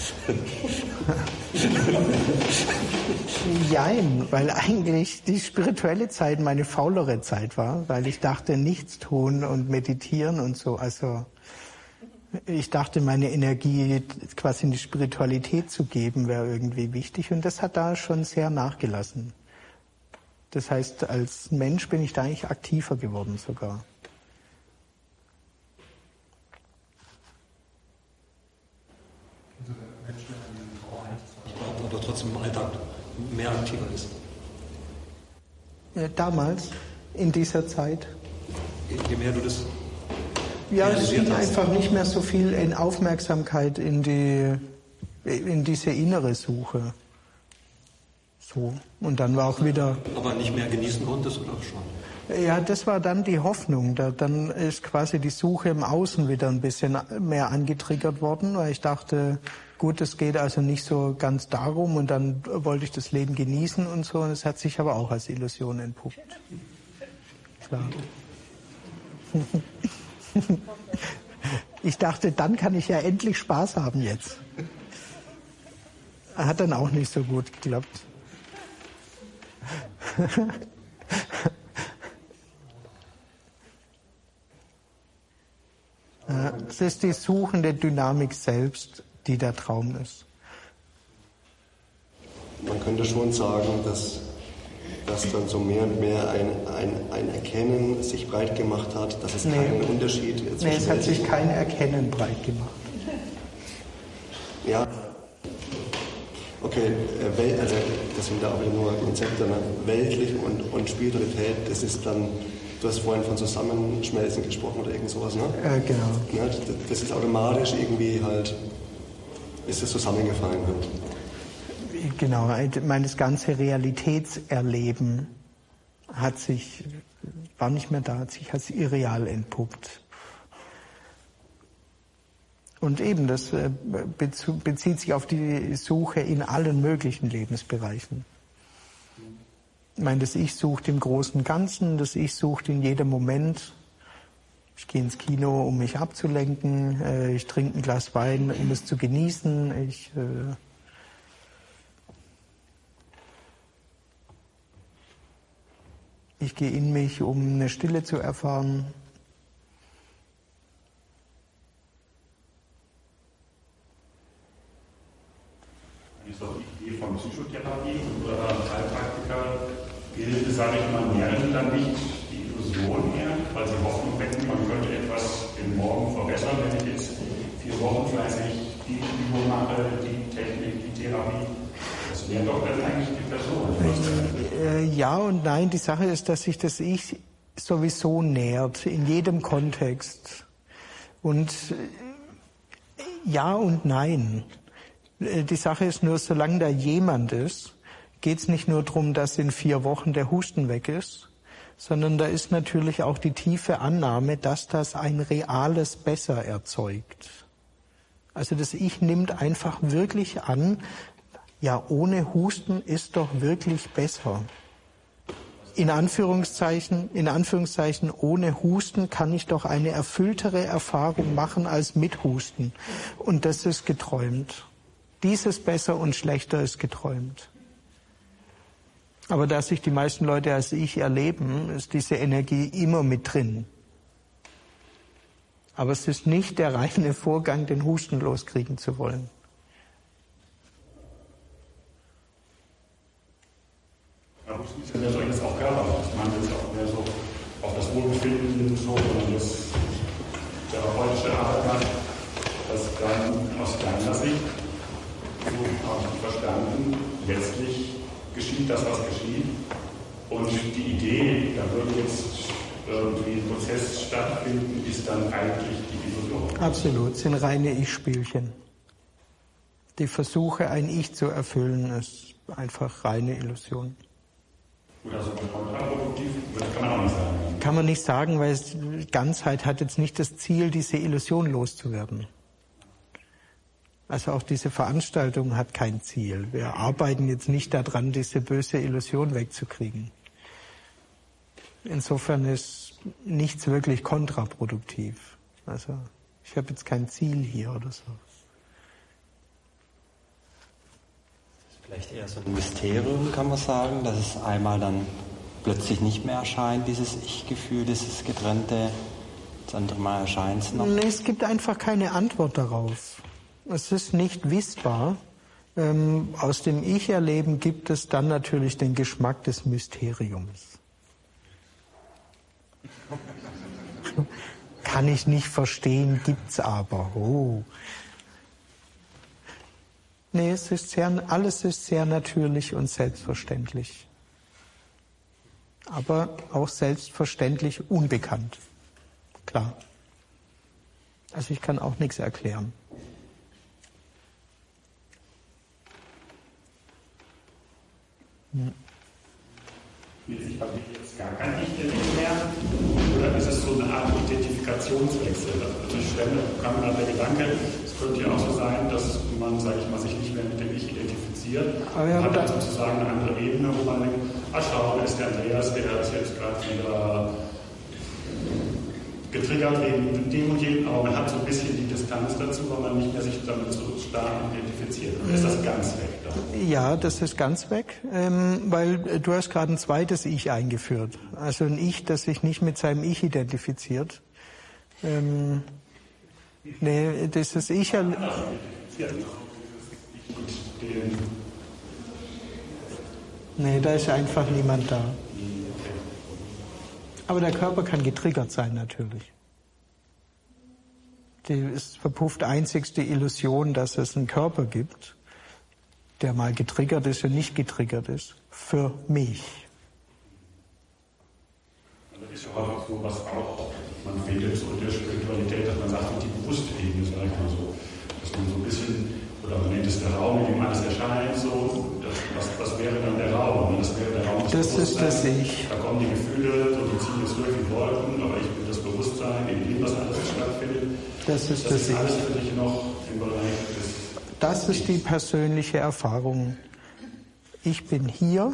Jein, weil eigentlich die spirituelle Zeit meine faulere Zeit war, weil ich dachte, nichts tun und meditieren und so. Also ich dachte, meine Energie quasi in die Spiritualität zu geben, wäre irgendwie wichtig. Und das hat da schon sehr nachgelassen. Das heißt, als Mensch bin ich da eigentlich aktiver geworden sogar. Aber trotzdem im Alltag mehr aktiver ist. Damals, in dieser Zeit. Je mehr du das Ja, es ging einfach nicht mehr so viel in Aufmerksamkeit in die, in diese innere Suche. So. Und dann war auch wieder... Aber nicht mehr genießen konntest oder schon? Ja, das war dann die Hoffnung. Da, dann ist quasi die Suche im Außen wieder ein bisschen mehr angetriggert worden, weil ich dachte, gut, es geht also nicht so ganz darum und dann wollte ich das Leben genießen und so. Und es hat sich aber auch als Illusion entpuppt. Klar. Ich dachte, dann kann ich ja endlich Spaß haben jetzt. Hat dann auch nicht so gut geklappt. Es ist die suchende Dynamik selbst, die der Traum ist. Man könnte schon sagen, dass, dass dann so mehr und mehr ein, ein, ein Erkennen sich breit gemacht hat, dass es nee. keinen Unterschied zwischen... Nee, es hat sich kein Erkennen breit gemacht. Ja. Okay, also das sind da auch wieder nur Konzepte, ne? Weltlich und, und Spiritualität, das ist dann... Du hast vorhin von Zusammenschmelzen gesprochen oder irgend sowas, ne? Äh, genau. Ja, das ist automatisch irgendwie halt, ist es zusammengefallen wird. Genau, mein das ganze Realitätserleben hat sich, war nicht mehr da, hat sich als irreal entpuppt. Und eben, das bezieht sich auf die Suche in allen möglichen Lebensbereichen. Ich meine, das Ich sucht im großen Ganzen, das Ich sucht in jedem Moment. Ich gehe ins Kino, um mich abzulenken. Ich trinke ein Glas Wein, um es zu genießen. Ich äh Ich gehe in mich, um eine Stille zu erfahren. Ist doch die Idee von Psychotherapie oder Heilpraktiker gilt, sage ich mal, nähren dann nicht die Illusion mehr, weil sie Hoffnung wecken, man könnte etwas im Morgen verbessern, wenn ich jetzt vier Wochen fleißig die Übung mache, die Technik, die Therapie. Das wäre doch dann eigentlich die Person. Ja und nein. Die Sache ist, dass sich das Ich sowieso nährt, in jedem Kontext. Und ja und nein. Die Sache ist nur, solange da jemand ist, geht es nicht nur darum, dass in vier Wochen der Husten weg ist, sondern da ist natürlich auch die tiefe Annahme, dass das ein reales Besser erzeugt. Also das Ich nimmt einfach wirklich an, ja, ohne Husten ist doch wirklich besser. In Anführungszeichen, in Anführungszeichen, ohne Husten kann ich doch eine erfülltere Erfahrung machen als mit Husten. Und das ist geträumt. Dieses Besser und Schlechter ist geträumt. Aber da sich die meisten Leute als Ich erleben, ist diese Energie immer mit drin. Aber es ist nicht der reine Vorgang, den Husten loskriegen zu wollen. Ja, Husten ist ja jetzt auch körperlich. Ich meine, das ist auch mehr so auf das Wohlbefinden so, wenn man das therapeutische Arbeit macht, dass dann aus deiner Sicht, so habe ich verstanden, letztlich geschieht das, was geschieht. Und die Idee, da würde jetzt irgendwie ein Prozess stattfinden, ist dann eigentlich die Illusion. Absolut, sind reine Ich-Spielchen. Die Versuche, ein Ich zu erfüllen, ist einfach reine Illusion. Gut, also kontraproduktiv kann man auch nicht sagen. Kann man nicht sagen, weil es, Ganzheit hat jetzt nicht das Ziel, diese Illusion loszuwerden. Also auch diese Veranstaltung hat kein Ziel. Wir arbeiten jetzt nicht daran, diese böse Illusion wegzukriegen. Insofern ist nichts wirklich kontraproduktiv. Also ich habe jetzt kein Ziel hier oder so. Vielleicht eher so ein Mysterium, kann man sagen, dass es einmal dann plötzlich nicht mehr erscheint, dieses Ich-Gefühl, dieses getrennte, das andere Mal erscheint es noch. Nee, es gibt einfach keine Antwort darauf. Es ist nicht wissbar. Ähm, aus dem Ich-Erleben gibt es dann natürlich den Geschmack des Mysteriums. Kann ich nicht verstehen, gibt's aber. Oh. Nee, es ist sehr, alles ist sehr natürlich und selbstverständlich. Aber auch selbstverständlich unbekannt. Klar. Also ich kann auch nichts erklären. Hm. Ich habe jetzt gar kein Ich mehr, oder ist es so eine Art Identifikationswechsel? Also ich stelle, kam mir der Gedanke, es könnte ja auch so sein, dass man, sage ich mal, sich nicht mehr mit dem Ich identifiziert. Man hat dann sozusagen eine andere Ebene, wo man denkt, ach schau, da ist der Andreas, der ist jetzt gerade wieder getriggert wegen dem und jenem, aber man hat so ein bisschen die Distanz dazu, weil man nicht mehr sich damit so stark identifiziert. Oder ist das ganz weg? Dann? Ja, das ist ganz weg, ähm, weil du hast gerade ein zweites Ich eingeführt. Also ein Ich, das sich nicht mit seinem Ich identifiziert. Ähm, nee, das ist Ich... Ja, nee, da ist einfach niemand da. Aber der Körper kann getriggert sein, natürlich. Die ist verpufft einzigste Illusion, dass es einen Körper gibt, der mal getriggert ist und nicht getriggert ist. Für mich. Das ist ja auch so, was auch man findet, so in der Spiritualität, dass man sagt, die Brustebene, sag ich mal so. Dass man so ein bisschen, oder man nennt es der Raum, in dem alles erscheint, so. Das, was, was wäre dann der Raum? Das wäre der Raum des Das ist das Ich. Da kommen die Gefühle, so, die ziehen jetzt durch wie Wolken, aber ich bin das Bewusstsein, in dem, was alles stattfindet. Das ist das, das ist Ich. alles für dich noch im Bereich des... Das ist die persönliche Erfahrung. Ich bin hier,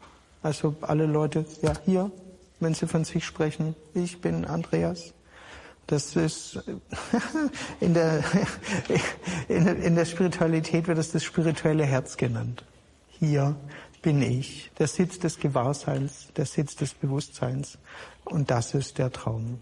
also alle Leute, ja hier, wenn sie von sich sprechen, ich bin Andreas. Das ist, in der, in, in der Spiritualität wird es das spirituelle Herz genannt. Hier bin ich, der Sitz des Gewahrseins, der Sitz des Bewusstseins. Und das ist der Traum.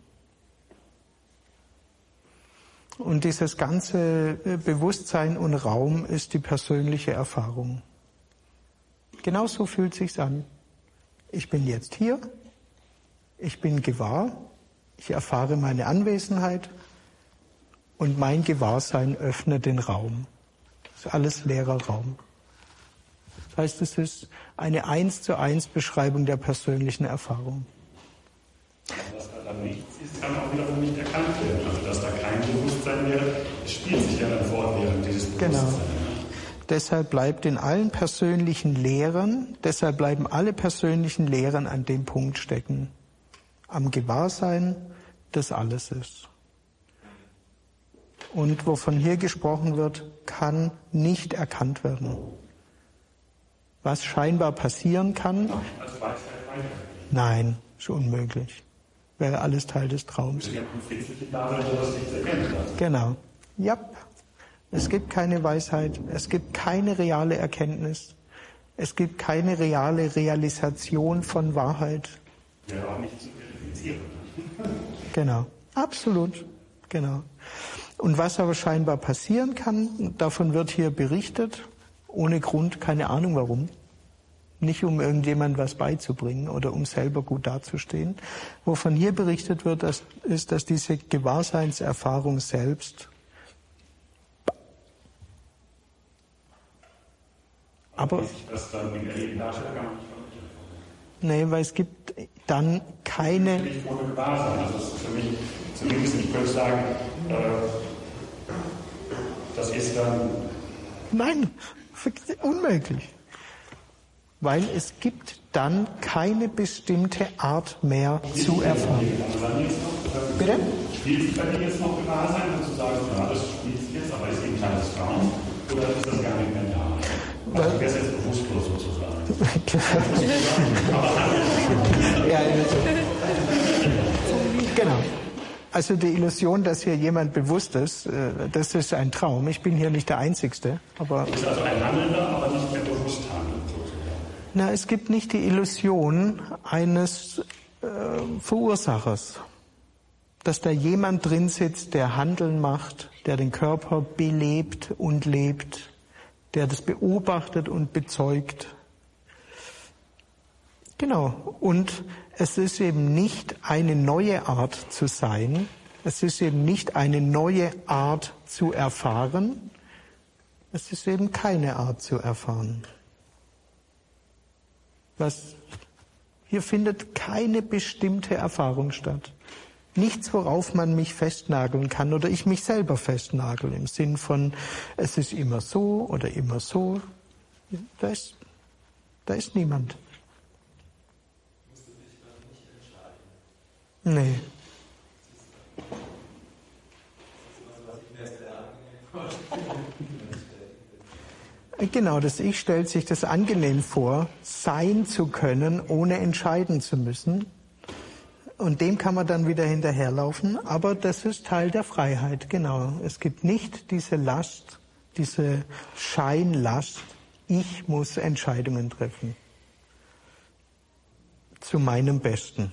Und dieses ganze Bewusstsein und Raum ist die persönliche Erfahrung. Genau so fühlt sich's an. Ich bin jetzt hier, ich bin gewahr, ich erfahre meine Anwesenheit und mein Gewahrsein öffnet den Raum. Das ist alles leerer Raum. Das heißt, es ist eine eins zu eins Beschreibung der persönlichen Erfahrung. Was da dann nichts ist, kann auch wiederum nicht erkannt werden. Also dass da kein Bewusstsein wäre, es spielt sich ja dann fort während dieses Bewusstseins. Genau. Deshalb bleibt in allen persönlichen Lehren, deshalb bleiben alle persönlichen Lehren an dem Punkt stecken. Am Gewahrsein, das alles ist. Und wovon hier gesprochen wird, kann nicht erkannt werden. Was scheinbar passieren kann, nein, ist unmöglich. Wäre alles Teil des Traums. Genau. Ja. Es gibt keine Weisheit, es gibt keine reale Erkenntnis, es gibt keine reale Realisation von Wahrheit. Wäre auch nicht zu verifizieren. Genau, absolut, genau. Und was aber scheinbar passieren kann, davon wird hier berichtet, ohne Grund, keine Ahnung warum. Nicht um irgendjemand was beizubringen oder um selber gut dazustehen. Wovon hier berichtet wird, das ist, dass diese Gewahrseinserfahrung selbst aber das dann im Erleben darstellt, gar nicht. Nee, weil es gibt dann keine. Nicht ohne Gewahrsein. Also es ist für mich, zumindest ich könnte sagen, äh, das ist dann. Nein, unmöglich. Weil es gibt dann keine bestimmte Art mehr zu erfahren. Bitte? Spielt sich bei dir jetzt noch Gewahrsein, und zu sagen, ja, das spielt sich jetzt, aber ist eben kleines Traum, oder ist das gar nicht mehr da? Also du wärst jetzt bewusstlos sozusagen. Ja, genau. Also die Illusion, dass hier jemand bewusst ist, das ist ein Traum. Ich bin hier nicht der Einzigste. Aber ist also ein Handelnder, aber nicht mehr bewusst handeln sozusagen. Na, es gibt nicht die Illusion eines äh, Verursachers. Dass da jemand drin sitzt, der Handeln macht, der den Körper belebt und lebt, der das beobachtet und bezeugt. Genau. Und es ist eben nicht eine neue Art zu sein. Es ist eben nicht eine neue Art zu erfahren. Es ist eben keine Art zu erfahren. Was, hier findet keine bestimmte Erfahrung statt. Nichts, worauf man mich festnageln kann oder ich mich selber festnagel im Sinn von, es ist immer so oder immer so. Da ist, da ist niemand. Musst du dich dann nicht entscheiden? Nee. Genau, das Ich stellt sich das angenehm vor, sein zu können, ohne entscheiden zu müssen. Und dem kann man dann wieder hinterherlaufen, aber das ist Teil der Freiheit, genau. Es gibt nicht diese Last, diese Scheinlast, ich muss Entscheidungen treffen. Zu meinem Besten.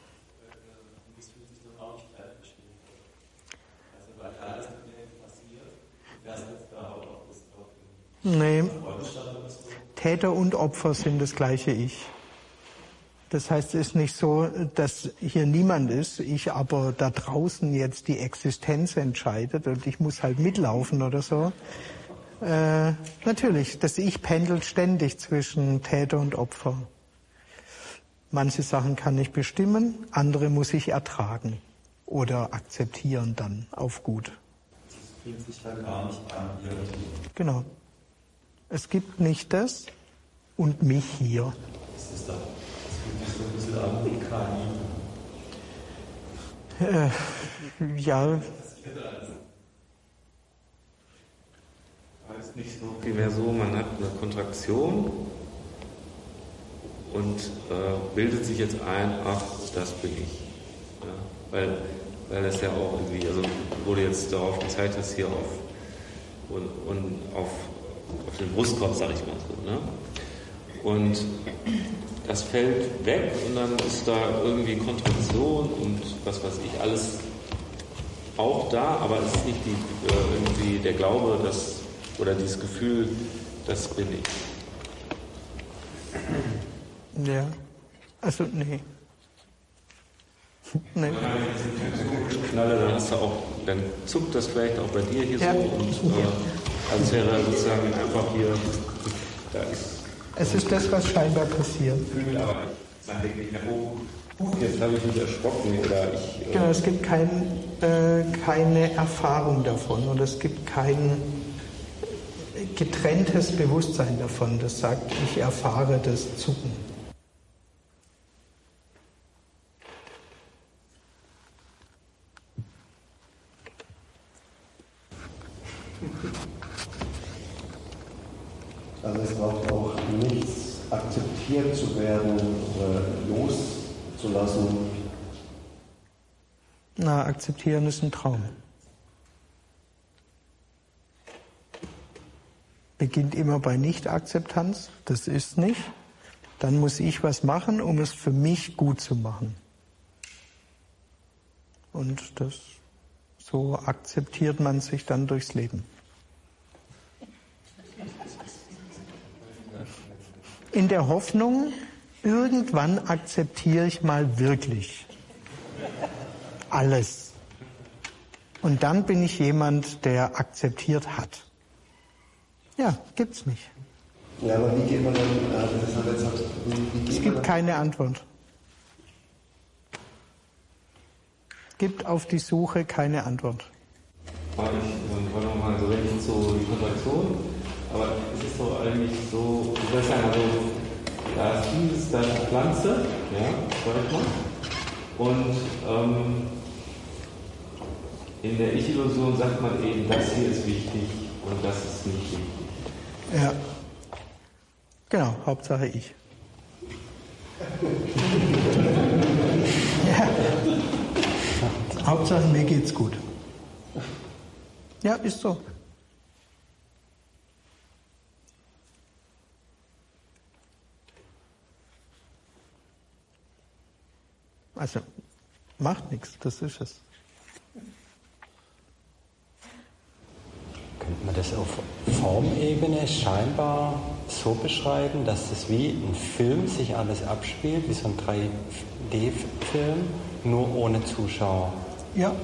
Nee, Täter und Opfer sind das gleiche Ich. Das heißt, es ist nicht so, dass hier niemand ist, ich aber da draußen jetzt die Existenz entscheidet und ich muss halt mitlaufen oder so. Äh, natürlich, das Ich pendelt ständig zwischen Täter und Opfer. Manche Sachen kann ich bestimmen, andere muss ich ertragen oder akzeptieren dann auf gut. Das fühlt sich dann gar nicht an, irgendwie. Genau. Es gibt nicht das und mich hier. Das ist doch, das fühlt sich so ein bisschen an wie K I. Äh, ja. Ist nicht so vielmehr so, man hat eine Kontraktion und äh, bildet sich jetzt ein, ach, das bin ich. Ja, weil, weil das ja auch irgendwie, also wo du jetzt darauf gezeigt hast, hier auf, und, und auf, auf den Brustkorb, sag ich mal so, ne? Und das fällt weg und dann ist da irgendwie Kontraktion und was weiß ich, alles auch da, aber es ist nicht die, äh, irgendwie der Glaube, dass, oder dieses Gefühl, das bin ich. Ja, also nee. Nee. Knalle, dann hast du auch, dann zuckt das vielleicht auch bei dir hier ja. so und äh, also es wäre sozusagen einfach hier, da ist. Es ist das, was scheinbar passiert. Aber man denkt nicht mehr, oh, jetzt habe ich mich erschrocken oder ich. Äh genau, es gibt kein, äh, keine Erfahrung davon und es gibt kein getrenntes Bewusstsein davon, das sagt, ich erfahre das Zucken. Also es braucht auch nichts akzeptiert zu werden oder loszulassen. Na, akzeptieren ist ein Traum. Beginnt immer bei Nicht-Akzeptanz, das ist nicht. Dann muss ich was machen, um es für mich gut zu machen. Und das, so akzeptiert man sich dann durchs Leben. In der Hoffnung, irgendwann akzeptiere ich mal wirklich alles. Und dann bin ich jemand, der akzeptiert hat. Ja, gibt's nicht. Ja, aber wie geht man dann, also das hat jetzt, wie, wie geht es gibt man keine Antwort. Gibt auf die Suche keine Antwort. Aber ich wollte nochmal so richtig zu die Kontraktion, aber es ist so eigentlich so, ich würde sagen, also, da ist dieses, da ist eine Pflanze, ja, sag ich mal, und ähm, in der Ich-Illusion sagt man eben, das hier ist wichtig und das ist nicht wichtig. Ja, genau, Hauptsache ich. Ja. Hauptsache mir geht's gut. Ja, ist so. Also, macht nichts, das ist es. Könnte man das auf Formebene scheinbar so beschreiben, dass das wie ein Film sich alles abspielt, wie so ein drei D-Film, nur ohne Zuschauer? Ja.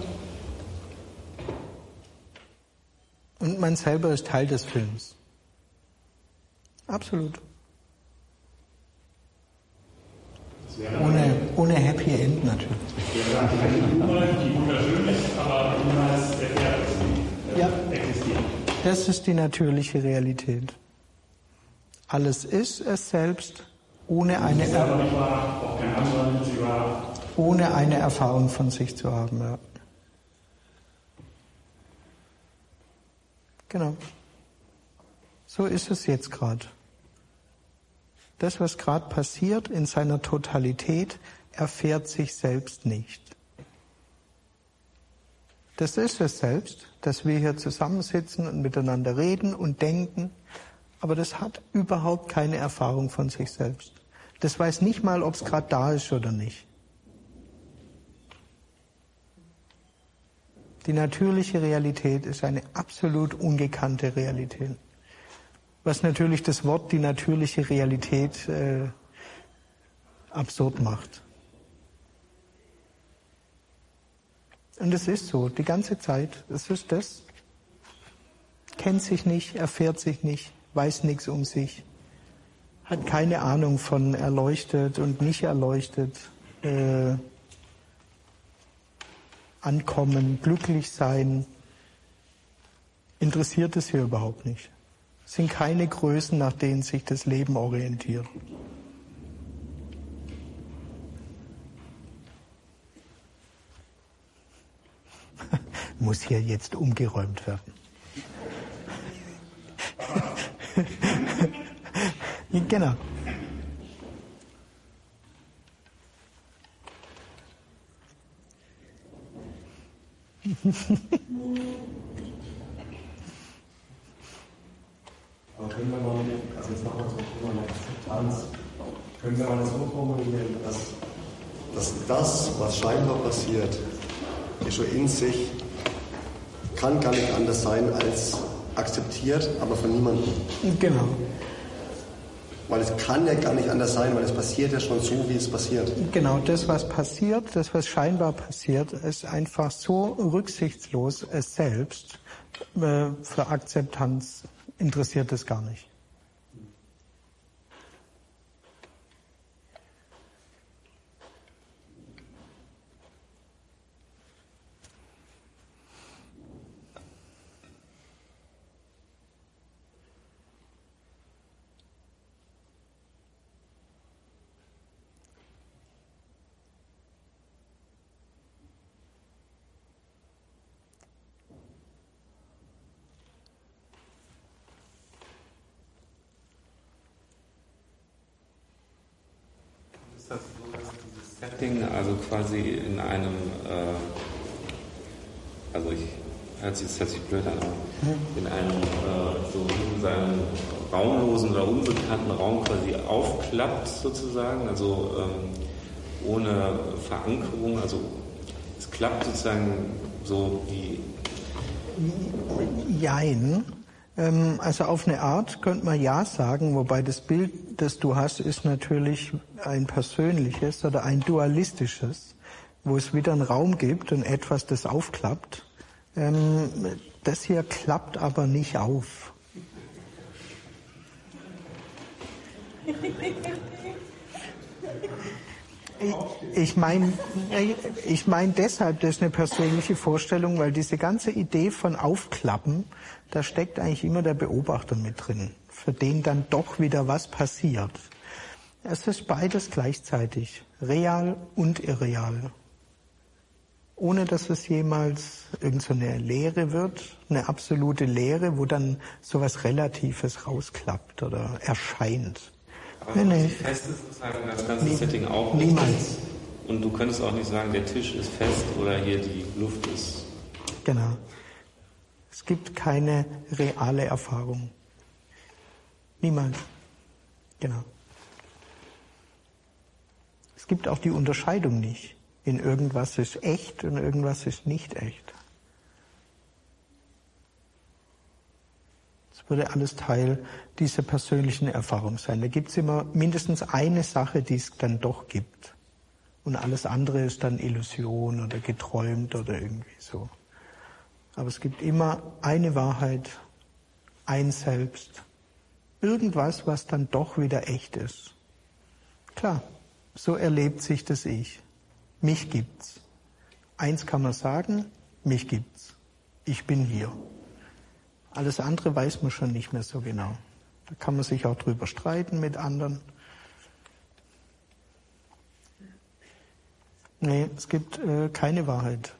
Und man selber ist Teil des Films. Absolut. Ohne, ohne Happy End natürlich. Die wunderschön ist, aber niemals erklärt ja. existiert. Das ist die natürliche Realität. Alles ist es selbst, ohne eine, er- ohne eine Erfahrung von sich zu haben. Ja. Genau. So ist es jetzt gerade. Das, was gerade passiert in seiner Totalität, erfährt sich selbst nicht. Das ist es selbst, dass wir hier zusammensitzen und miteinander reden und denken, aber das hat überhaupt keine Erfahrung von sich selbst. Das weiß nicht mal, ob es gerade da ist oder nicht. Die natürliche Realität ist eine absolut ungekannte Realität. Was natürlich das Wort die natürliche Realität äh, absurd macht. Und es ist so, die ganze Zeit. Es ist das. Kennt sich nicht, erfährt sich nicht, weiß nichts um sich, hat keine Ahnung von erleuchtet und nicht erleuchtet, äh, ankommen, glücklich sein. Interessiert es hier überhaupt nicht. Es sind keine Größen, nach denen sich das Leben orientiert. Muss hier jetzt umgeräumt werden. Genau. Aber können wir mal, also jetzt nochmal zum Thema Akzeptanz, können wir mal so formulieren, dass, dass das, was scheinbar passiert, ist schon in sich, kann gar nicht anders sein als akzeptiert, aber von niemandem. Genau. Weil es kann ja gar nicht anders sein, weil es passiert ja schon so, wie es passiert. Genau, das, was passiert, das, was scheinbar passiert, ist einfach so rücksichtslos, es selbst, äh, für Akzeptanz interessiert es gar nicht. Ist das so, dass dieses Setting also quasi in einem, äh, also ich, hört sich, das hört sich blöd an, aber in einem äh, so in seinem raumlosen oder unbekannten Raum quasi aufklappt sozusagen, also ähm, ohne Verankerung, also es klappt sozusagen so wie... Jein. Also auf eine Art könnte man ja sagen, wobei das Bild, das du hast, ist natürlich ein persönliches oder ein dualistisches, wo es wieder einen Raum gibt und etwas, das aufklappt. Das hier klappt aber nicht auf. Ich meine ich mein deshalb, das ist eine persönliche Vorstellung, weil diese ganze Idee von Aufklappen, da steckt eigentlich immer der Beobachter mit drin, für den dann doch wieder was passiert. Es ist beides gleichzeitig, real und irreal. Ohne dass es jemals irgend so eine Leere wird, eine absolute Leere, wo dann sowas Relatives rausklappt oder erscheint. Aber nee, nee. Fest ist sozusagen das ganze Nie, Setting auch nicht. Niemals. Und du könntest auch nicht sagen, der Tisch ist fest oder hier die Luft ist... Genau. Es gibt keine reale Erfahrung. Niemals. Genau. Es gibt auch die Unterscheidung nicht. In irgendwas ist echt und irgendwas ist nicht echt. Es würde alles Teil dieser persönlichen Erfahrung sein. Da gibt es immer mindestens eine Sache, die es dann doch gibt. Und alles andere ist dann Illusion oder geträumt oder irgendwie so. Aber es gibt immer eine Wahrheit, ein Selbst. Irgendwas, was dann doch wieder echt ist. Klar, so erlebt sich das Ich. Mich gibt's. Eins kann man sagen, mich gibt's. Ich bin hier. Alles andere weiß man schon nicht mehr so genau. Da kann man sich auch drüber streiten mit anderen. Nee, es gibt äh, keine Wahrheit.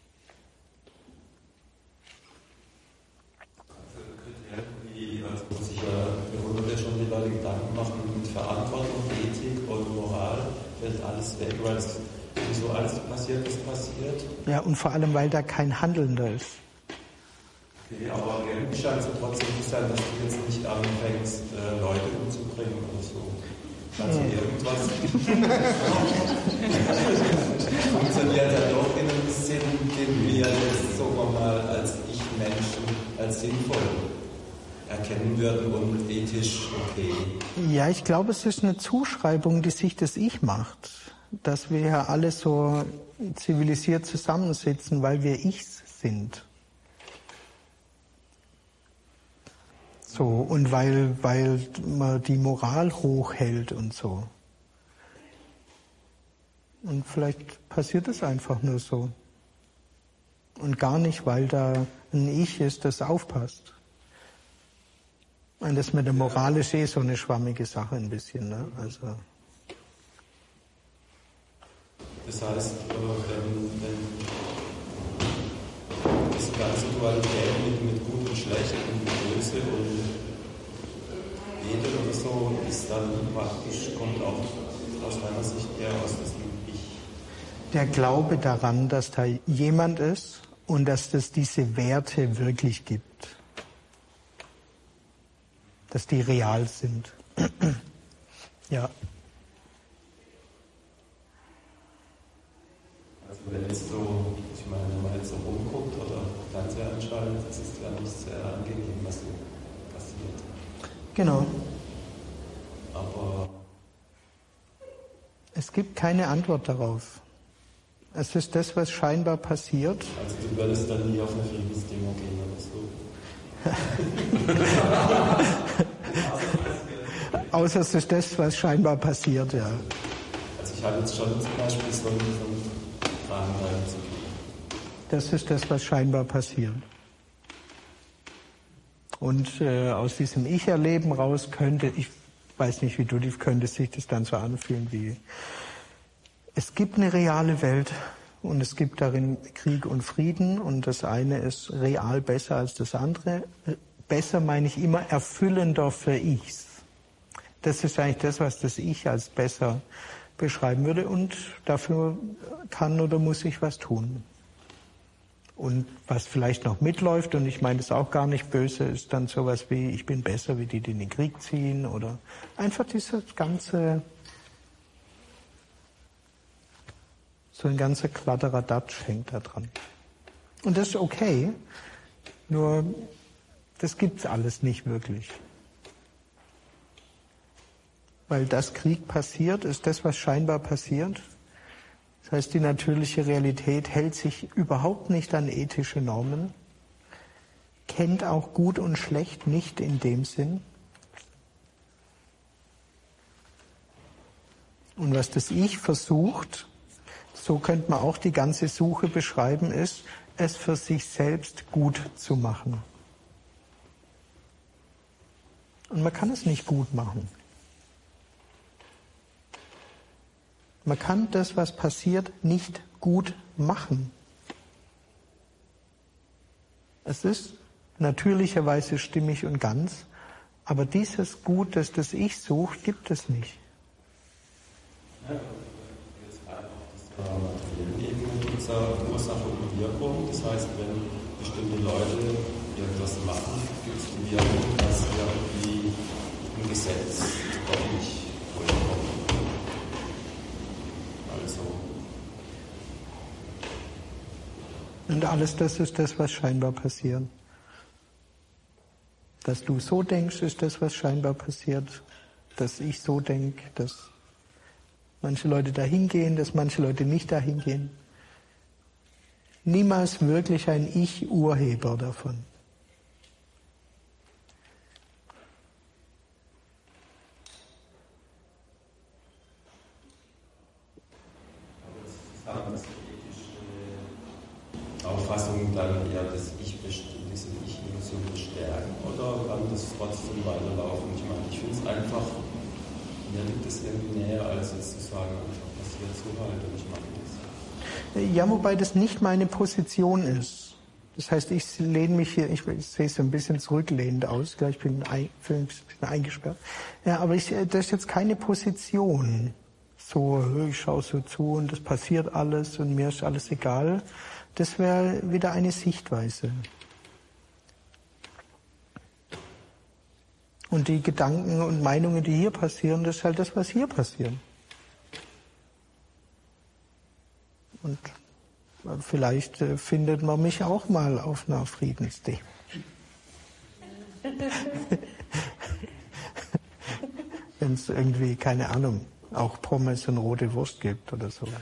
Also sich ja darüber schon die Leute Gedanken machen mit Verantwortung, Ethik und Moral, fällt alles weg, weil es so alles passiert, was passiert. Ja, und vor allem, weil da kein Handelnder ist. Okay, aber irgendwie scheint es trotzdem zu sein, dass du jetzt nicht anfängst, äh, Leute umzubringen und so. Also ja. Irgendwas funktioniert ja doch in einem Sinn, den wir jetzt, sagen wir mal, als Ich-Menschen als sinnvoll erkennen würden und ethisch okay. Ja, ich glaube, es ist eine Zuschreibung, die sich das Ich macht. Dass wir ja alle so zivilisiert zusammensitzen, weil wir Ichs sind. So, und weil, weil man die Moral hochhält und so. Und vielleicht passiert es einfach nur so. Und gar nicht, weil da ein Ich ist, das aufpasst. Und das mit der Moral ist eh so eine schwammige Sache ein bisschen, ne? Also. Das heißt, wenn, wenn diese ganze Dualität mit, mit Gut und Schlecht und Böse und Edel oder so ist dann praktisch, kommt auch aus meiner Sicht eher aus diesem Ich. Der Glaube daran, dass da jemand ist, und dass es diese Werte wirklich gibt, dass die real sind. Ja. Also wenn jetzt so, ich meine, wenn man jetzt so rumguckt oder Fernseher anschaltet, das ist ja nicht sehr angenehm, was so passiert. Genau. Aber es gibt keine Antwort darauf. Es ist das, was scheinbar passiert. Also du würdest dann nie auf eine Friedensdemo gehen oder so? Außer es ist das, was scheinbar passiert, ja. Also ich habe jetzt schon zum Beispiel so einen Fragen zu gehen. Das ist das, was scheinbar passiert. Und äh, aus diesem Ich-Erleben raus könnte, ich weiß nicht, wie du dich, könnte sich das dann so anfühlen wie, es gibt eine reale Welt und es gibt darin Krieg und Frieden und das eine ist real besser als das andere. Besser meine ich immer erfüllender für Ichs. Das ist eigentlich das, was das Ich als besser beschreiben würde und dafür kann oder muss ich was tun. Und was vielleicht noch mitläuft, und ich meine das auch gar nicht böse, ist dann sowas wie, ich bin besser wie die, die in den Krieg ziehen oder einfach dieses ganze, so ein ganzer Kladderadatsch hängt da dran. Und das ist okay, nur das gibt's alles nicht wirklich. Weil das Krieg passiert, ist das, was scheinbar passiert. Das heißt, die natürliche Realität hält sich überhaupt nicht an ethische Normen, kennt auch Gut und Schlecht nicht in dem Sinn. Und was das Ich versucht, so könnte man auch die ganze Suche beschreiben, ist, es für sich selbst gut zu machen. Und man kann es nicht gut machen. Man kann das, was passiert, nicht gut machen. Es ist natürlicherweise stimmig und ganz, aber dieses Gut, das das Ich sucht, gibt es nicht. Ja, jetzt gerade auf dieser materiellen Ebene gibt es ja Ursache und Wirkung. Das heißt, wenn bestimmte Leute irgendwas machen, gibt es die Wirkung, dass irgendwie ein Gesetz doch nicht vollkommen. Und alles das ist das, was scheinbar passiert. Dass du so denkst, ist das, was scheinbar passiert. Dass ich so denke, dass manche Leute dahin gehen, dass manche Leute nicht dahin gehen. Niemals wirklich ein Ich-Urheber davon. Auffassung dann eher das Ich, diese Ich-Illusion bestärken oder kann das trotzdem weiterlaufen? Ich meine, ich finde es einfach, mir liegt es irgendwie näher, als jetzt zu sagen, einfach passiert so halt und ich mache das. Ja, wobei das nicht meine Position ist. Das heißt, ich lehne mich hier, ich, ich sehe so ein bisschen zurücklehnend aus, ich bin ein, ein bisschen eingesperrt. Ja, aber ich, das ist jetzt keine Position. So, ich schaue so zu und das passiert alles und mir ist alles egal. Das wäre wieder eine Sichtweise. Und die Gedanken und Meinungen, die hier passieren, das ist halt das, was hier passiert. Und vielleicht äh, findet man mich auch mal auf einer Friedensdemo. Wenn es irgendwie, keine Ahnung, auch Pommes und rote Wurst gibt oder sowas.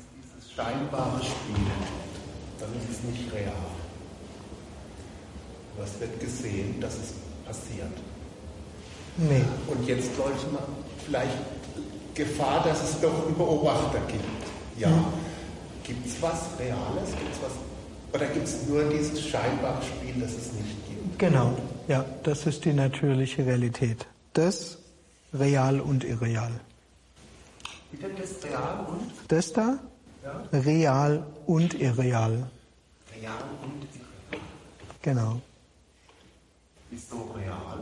Scheinbare Spiel, dann ist es nicht real. Was wird gesehen, dass es passiert? Nee. Und jetzt läuft man vielleicht Gefahr, dass es doch einen Beobachter gibt. Ja. Hm. Gibt es was Reales? Gibt's was, oder gibt es nur dieses scheinbare Spiel, das es nicht gibt? Genau, ja, das ist die natürliche Realität. Das, real und irreal. Bitte das real und? Das da? Ja. Real und irreal. Real und irreal. Genau. Wieso real?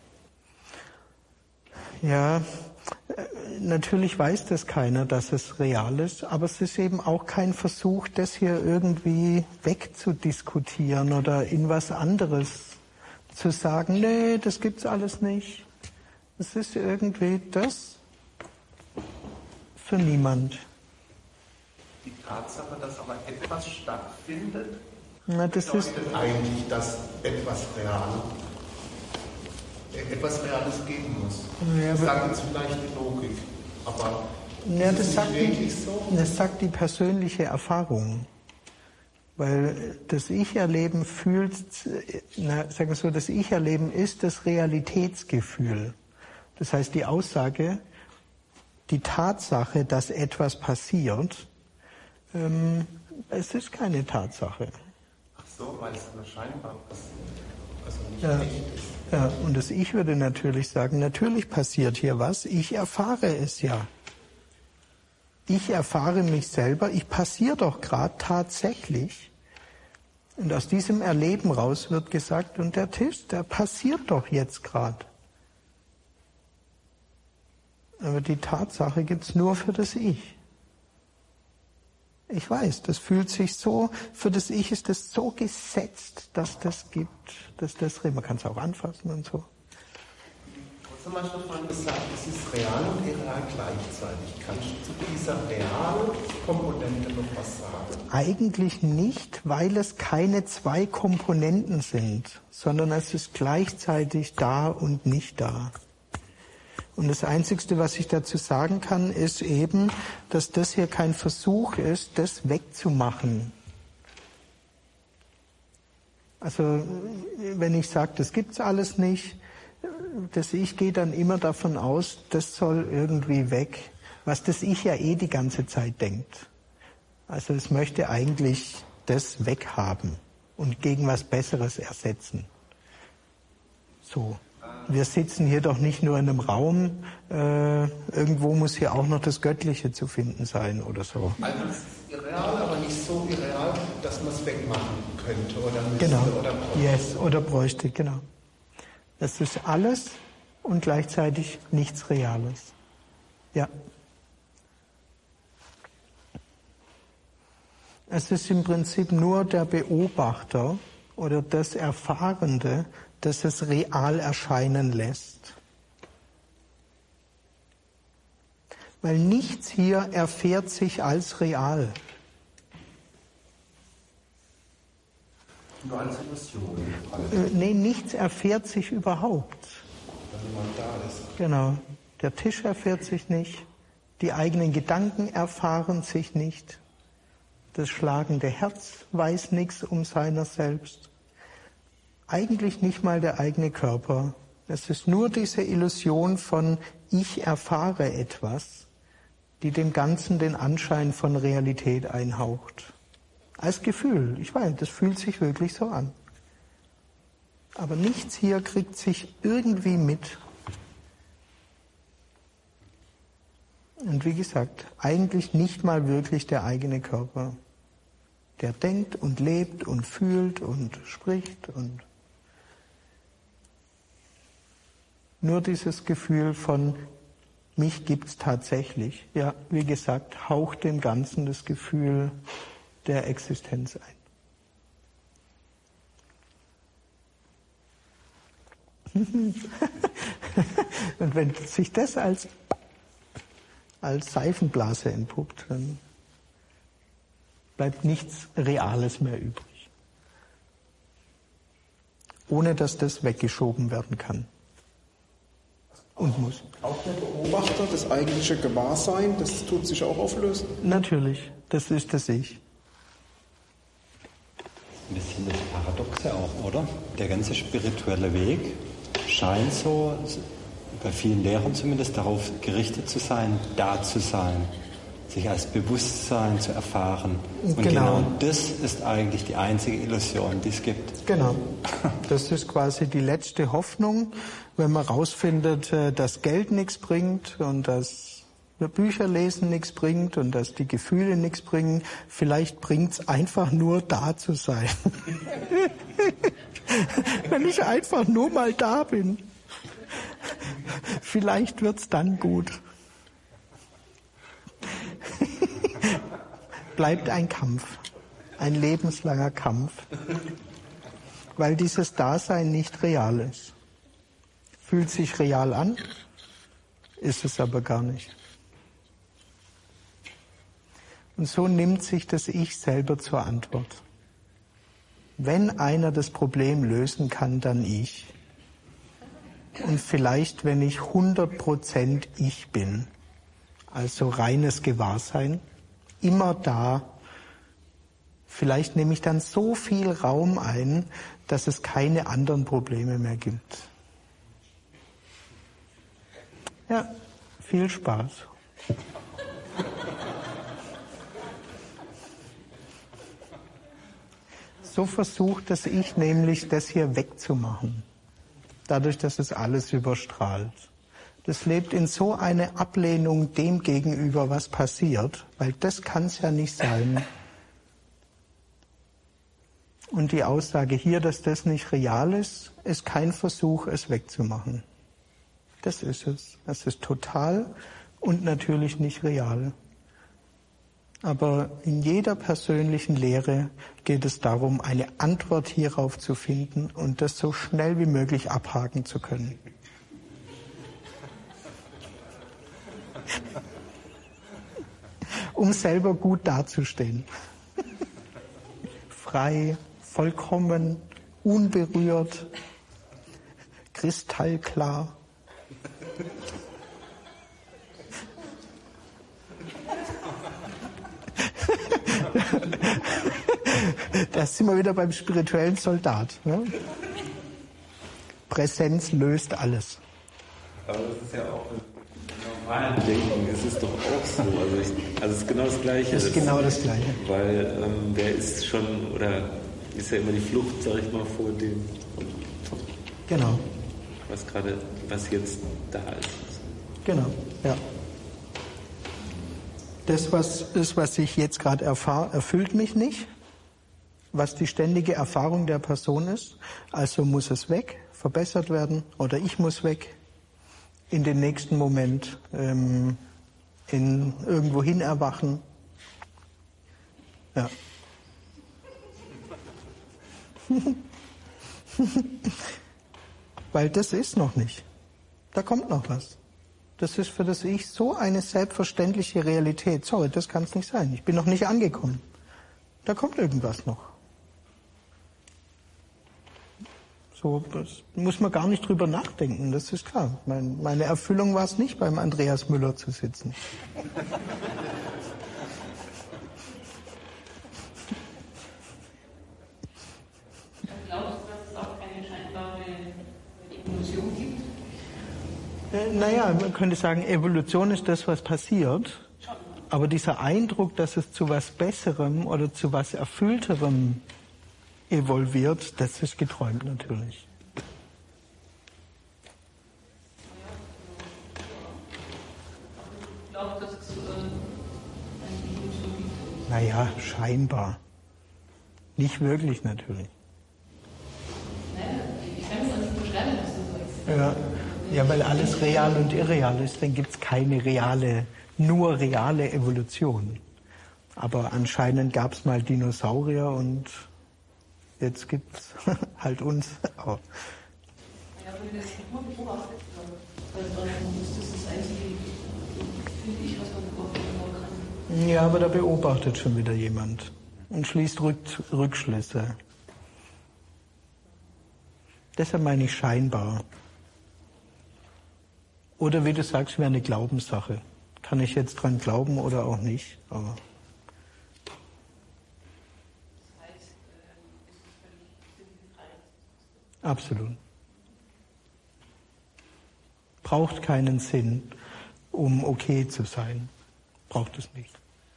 Ja, natürlich weiß das keiner, dass es real ist, aber es ist eben auch kein Versuch, das hier irgendwie wegzudiskutieren oder in was anderes zu sagen, nee, das gibt's alles nicht. Es ist irgendwie das für niemand. Die Tatsache, dass aber etwas stattfindet, Na, das bedeutet ist eigentlich, dass etwas real etwas Reales geben muss. Ja, das sagt jetzt vielleicht die Logik, aber ja, ist das es sagt nicht wirklich die, so? Das sagt die persönliche Erfahrung. Weil das Ich-Erleben fühlt, na, sagen wir so, das Ich-Erleben ist das Realitätsgefühl. Das heißt, die Aussage, die Tatsache, dass etwas passiert, ähm, es ist keine Tatsache. Ach so, weil es nur scheinbar passiert, also nicht Ja. echt ist. Ja, und das Ich würde natürlich sagen, natürlich passiert hier was, ich erfahre es ja. Ich erfahre mich selber, ich passiere doch gerade tatsächlich. Und aus diesem Erleben raus wird gesagt, und der Tisch, der passiert doch jetzt gerade. Aber die Tatsache gibt's nur für das Ich. Ich weiß, das fühlt sich so, für das Ich ist das so gesetzt, dass das gibt, dass das, man kann es auch anfassen und so. Trotzdem hast du vorhin gesagt, es ist real und irreal gleichzeitig. Kannst du zu dieser realen Komponente noch was sagen? Eigentlich nicht, weil es keine zwei Komponenten sind, sondern es ist gleichzeitig da und nicht da. Und das Einzige, was ich dazu sagen kann, ist eben, dass das hier kein Versuch ist, das wegzumachen. Also wenn ich sage, das gibt's alles nicht, das Ich geht dann immer davon aus, das soll irgendwie weg, was das Ich ja eh die ganze Zeit denkt. Also es möchte eigentlich das weghaben und gegen was Besseres ersetzen. So. Wir sitzen hier doch nicht nur in einem Raum, äh, irgendwo muss hier auch noch das Göttliche zu finden sein oder so. Also es ist irreal, aber nicht so irreal, dass man es wegmachen könnte oder müsste Genau. oder bräuchte. Yes, oder bräuchte, genau. Das ist alles und gleichzeitig nichts Reales. Ja. Es ist im Prinzip nur der Beobachter oder das Erfahrende, das es real erscheinen lässt. Weil nichts hier erfährt sich als real. Nur als Illusion. Äh, nee, nichts erfährt sich überhaupt. Wenn jemand da ist. Genau. Der Tisch erfährt sich nicht. Die eigenen Gedanken erfahren sich nicht. Das schlagende Herz weiß nichts um seiner selbst. Eigentlich nicht mal der eigene Körper. Es ist nur diese Illusion von ich erfahre etwas, die dem Ganzen den Anschein von Realität einhaucht. Als Gefühl. Ich weiß, das fühlt sich wirklich so an. Aber nichts hier kriegt sich irgendwie mit. Und wie gesagt, eigentlich nicht mal wirklich der eigene Körper. Der denkt und lebt und fühlt und spricht und nur dieses Gefühl von mich gibt's tatsächlich. Ja, wie gesagt, haucht dem Ganzen das Gefühl der Existenz ein. Und wenn sich das als, als Seifenblase entpuppt, dann bleibt nichts Reales mehr übrig. Ohne dass das weggeschoben werden kann. Und muss. Auch der Beobachter, das eigentliche Gewahrsein, das tut sich auch auflösen? Natürlich, das ist das Ich. ein bisschen das Paradoxe auch, oder? Der ganze spirituelle Weg scheint so, bei vielen Lehrern zumindest, darauf gerichtet zu sein, da zu sein, sich als Bewusstsein zu erfahren. Und genau. genau das ist eigentlich die einzige Illusion, die es gibt. Genau. Das ist quasi die letzte Hoffnung, wenn man rausfindet, dass Geld nichts bringt und dass Bücher lesen nichts bringt und dass die Gefühle nichts bringen. Vielleicht bringt es einfach nur da zu sein. Wenn ich einfach nur mal da bin. Vielleicht wird's dann gut. Bleibt ein Kampf, ein lebenslanger Kampf, weil dieses Dasein nicht real ist. Fühlt sich real an, ist es aber gar nicht. Und so nimmt sich das Ich selber zur Antwort. Wenn einer das Problem lösen kann, dann ich. Und vielleicht, wenn ich hundert Prozent Ich bin, also reines Gewahrsein, immer da, vielleicht nehme ich dann so viel Raum ein, dass es keine anderen Probleme mehr gibt. Ja, viel Spaß. So versucht das Ich nämlich, das hier wegzumachen. Dadurch, dass es alles überstrahlt. Das lebt in so einer Ablehnung dem gegenüber, was passiert, weil das kann es ja nicht sein. Und die Aussage hier, dass das nicht real ist, ist kein Versuch, es wegzumachen. Das ist es. Es ist total und natürlich nicht real. Aber in jeder persönlichen Lehre geht es darum, eine Antwort hierauf zu finden und das so schnell wie möglich abhaken zu können. Um selber gut dazustehen. Frei, vollkommen, unberührt, kristallklar. Da sind wir wieder beim spirituellen Soldat. Ne? Präsenz löst alles. Aber das ist ja auch im normalen Denken, es ist doch auch so. Also, ich, also es ist genau das Gleiche. Es ist das, genau das Gleiche. Weil ähm, wer ist schon, oder ist ja immer die Flucht, sag ich mal, vor dem, genau. was gerade, was jetzt da ist. Genau, ja. Das, was, das, was ich jetzt gerade erfahre, erfüllt mich nicht, was die ständige Erfahrung der Person ist. Also muss es weg, verbessert werden, oder ich muss weg, in den nächsten Moment ähm, in irgendwo hin erwachen. Ja. Weil das ist noch nicht. Da kommt noch was. Das ist für das Ich so eine selbstverständliche Realität. Sorry, das kann es nicht sein. Ich bin noch nicht angekommen. Da kommt irgendwas noch. So, das muss man gar nicht drüber nachdenken, das ist klar. Mein, meine Erfüllung war es nicht, beim Andreas Müller zu sitzen. Glaubst du, dass es auch keine scheinbare Evolution gibt? Äh, naja, man könnte sagen, Evolution ist das, was passiert. Aber dieser Eindruck, dass es zu was Besserem oder zu was Erfüllterem evolviert, das ist geträumt natürlich. Ich glaube, dass es äh, eine Evolution gibt. Naja, scheinbar. Nicht wirklich natürlich. Naja, ich kann es nicht beschreiben, was du sagst. Ja, ja, weil alles real und irreal ist, dann gibt es keine reale, nur reale Evolution. Aber anscheinend gab es mal Dinosaurier und jetzt gibt es halt uns auch. Ja, wenn das immer beobachtet wird, dann ist das das einzige, finde ich, was man beobachten kann. Ja, aber da beobachtet schon wieder jemand und schließt Rück Rückschlüsse. Deshalb meine ich scheinbar. Oder wie du sagst, wäre eine Glaubenssache. Kann ich jetzt dran glauben oder auch nicht, aber... Absolut. Braucht keinen Sinn, um okay zu sein. Braucht es nicht.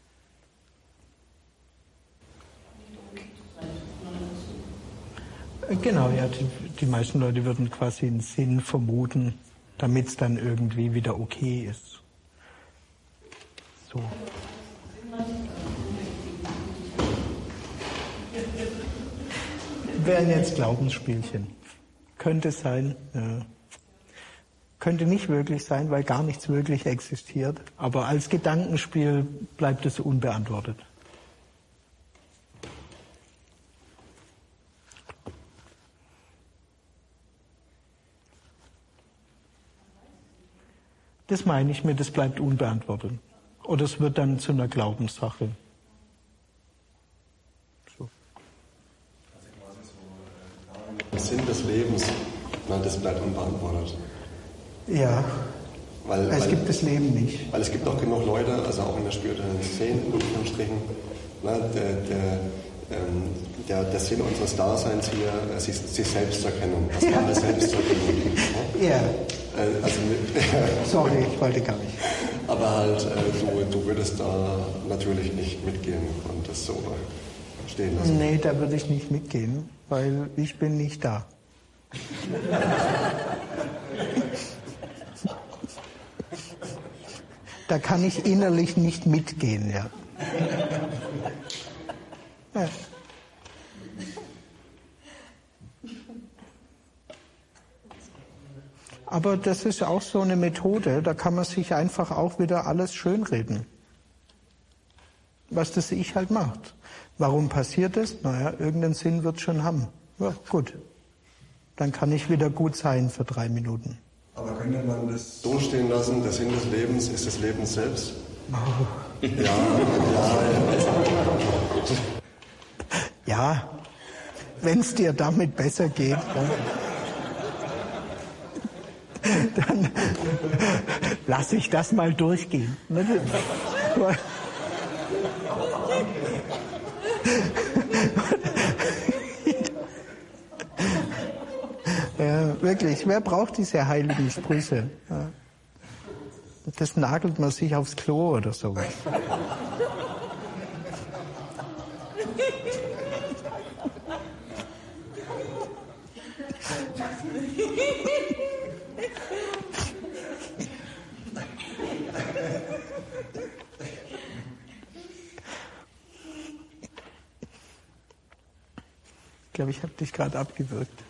Genau, ja, die, die meisten Leute würden quasi einen Sinn vermuten, damit es dann irgendwie wieder okay ist. So. Wären jetzt Glaubensspielchen. Könnte sein, ja. Könnte nicht wirklich sein, weil gar nichts wirklich existiert. Aber als Gedankenspiel bleibt es unbeantwortet. Das meine ich mit, das bleibt unbeantwortet. Oder es wird dann zu einer Glaubenssache. So. Der Sinn des Lebens, na, das bleibt unbeantwortet. Ja, weil, es weil, gibt das Leben nicht. Weil es gibt auch genug Leute, also auch in der spirituellen Szene, in Anführungsstrichen, na, der, der, ähm, der, der Sinn unseres Daseins hier, äh, sich, sich selbst zu erkennen, das ja. wahre Selbsterkennung. Ja. ja. Äh, also mit, Sorry, ich wollte gar nicht. Aber halt, äh, du, du würdest da natürlich nicht mitgehen und das so stehen lassen. Nee, da würde ich nicht mitgehen, weil ich bin nicht da. Da kann ich innerlich nicht mitgehen, ja. ja. Aber das ist auch so eine Methode, da kann man sich einfach auch wieder alles schönreden. Was das Ich halt macht. Warum passiert das? Naja, irgendeinen Sinn wird es schon haben. Ja, gut. Dann kann ich wieder gut sein für drei Minuten. Aber könnte man das so stehen lassen, der Sinn des Lebens ist das Leben selbst? Oh. Ja, ja. Ja, wenn es dir damit besser geht, dann, dann lasse ich das mal durchgehen. Ja, wirklich, wer braucht diese heiligen Sprüche? Ja. Das nagelt man sich aufs Klo oder sowas. Ich glaube, ich habe dich gerade abgewürgt.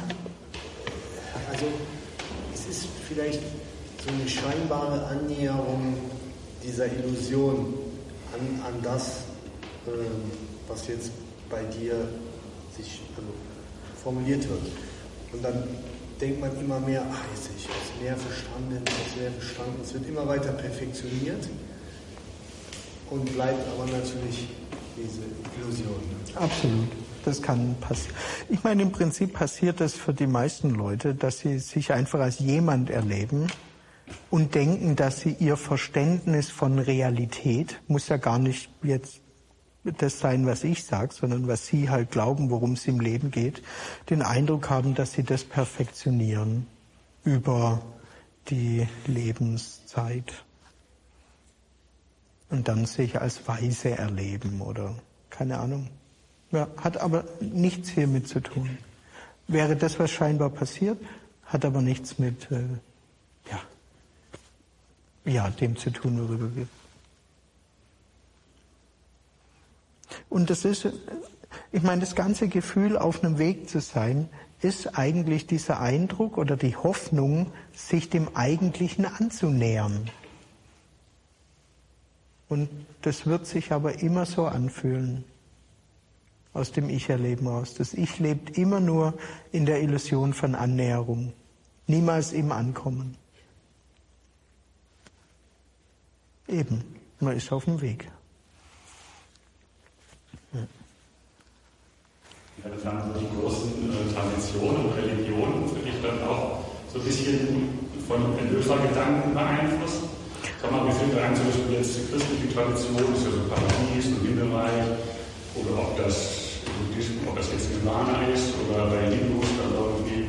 Also es ist vielleicht so eine scheinbare Annäherung dieser Illusion an, an das, äh, was jetzt bei dir sich also, formuliert wird. Und dann denkt man immer mehr, ach, jetzt habe ich das mehr verstanden, das mehr verstanden. Es wird immer weiter perfektioniert und bleibt aber natürlich diese Illusion. Absolut. Das kann passieren. Ich meine, im Prinzip passiert das für die meisten Leute, dass sie sich einfach als jemand erleben und denken, dass sie ihr Verständnis von Realität, muss ja gar nicht jetzt das sein, was ich sage, sondern was sie halt glauben, worum es im Leben geht, den Eindruck haben, dass sie das perfektionieren über die Lebenszeit und dann sich als Weise erleben oder keine Ahnung. Ja, hat aber nichts hiermit zu tun. Wäre das, was scheinbar passiert, hat aber nichts mit äh, ja, ja, dem zu tun, worüber wir. Und das ist, ich meine, das ganze Gefühl, auf einem Weg zu sein, ist eigentlich dieser Eindruck oder die Hoffnung, sich dem Eigentlichen anzunähern. Und das wird sich aber immer so anfühlen. Aus dem Ich-Erleben raus. Das Ich lebt immer nur in der Illusion von Annäherung, niemals im Ankommen. Eben, man ist auf dem Weg. Ja, das waren so die großen äh, Traditionen und Religionen, für dich dann auch so ein bisschen von Erlösergedanken beeinflusst. Sag mal, wir finden ein, zum Beispiel jetzt die christliche Tradition, ist ja so Paradies und Himmelreich, oder ob das ob das jetzt Nirvana ist oder bei Hindus dann irgendwie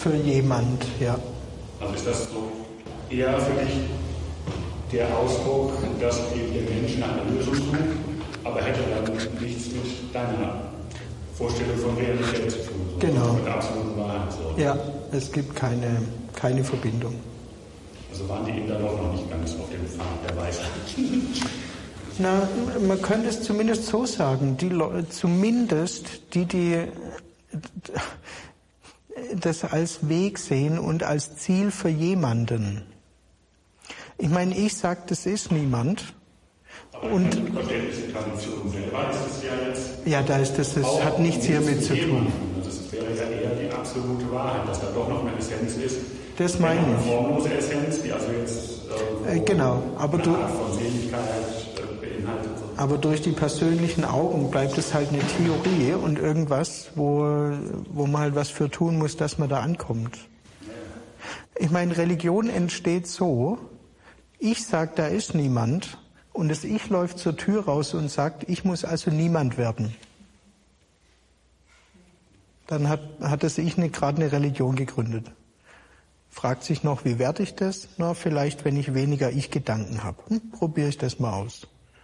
für jemand, ja. Also ist das so eher für dich der Ausdruck, dass der Mensch nach einer Lösung sucht, aber hätte dann nichts mit deiner Vorstellung von Realität zu tun, so genau. Mit der absoluten Wahrheit. So. Ja, es gibt keine, keine Verbindung. Also waren die eben dann auch noch nicht ganz auf dem Pfad der Weisheit. Na, man könnte es zumindest so sagen, die Leute, zumindest die, die das als Weg sehen und als Ziel für jemanden. Ich meine, ich sage, das ist niemand. Aber und die verständliche Tradition selber ist es ja jetzt. Ja, da ist das, das hat nichts hiermit zu tun. Das wäre ja eher die absolute Wahrheit, dass da doch noch eine Essenz ist. Das meine ich. Eine formlose Essenz, die also jetzt äh, genau, aber eine Art von Seligkeit äh, beinhaltet. Aber durch die persönlichen Augen bleibt es halt eine Theorie und irgendwas, wo, wo man halt was für tun muss, dass man da ankommt. Ich meine, Religion entsteht so, ich sage, da ist niemand und das Ich läuft zur Tür raus und sagt, ich muss also niemand werden. Dann hat, hat das Ich eine, gerade eine Religion gegründet. Fragt sich noch, wie werde ich das? Na, vielleicht, wenn ich weniger Ich-Gedanken habe. Hm, probiere ich das mal aus.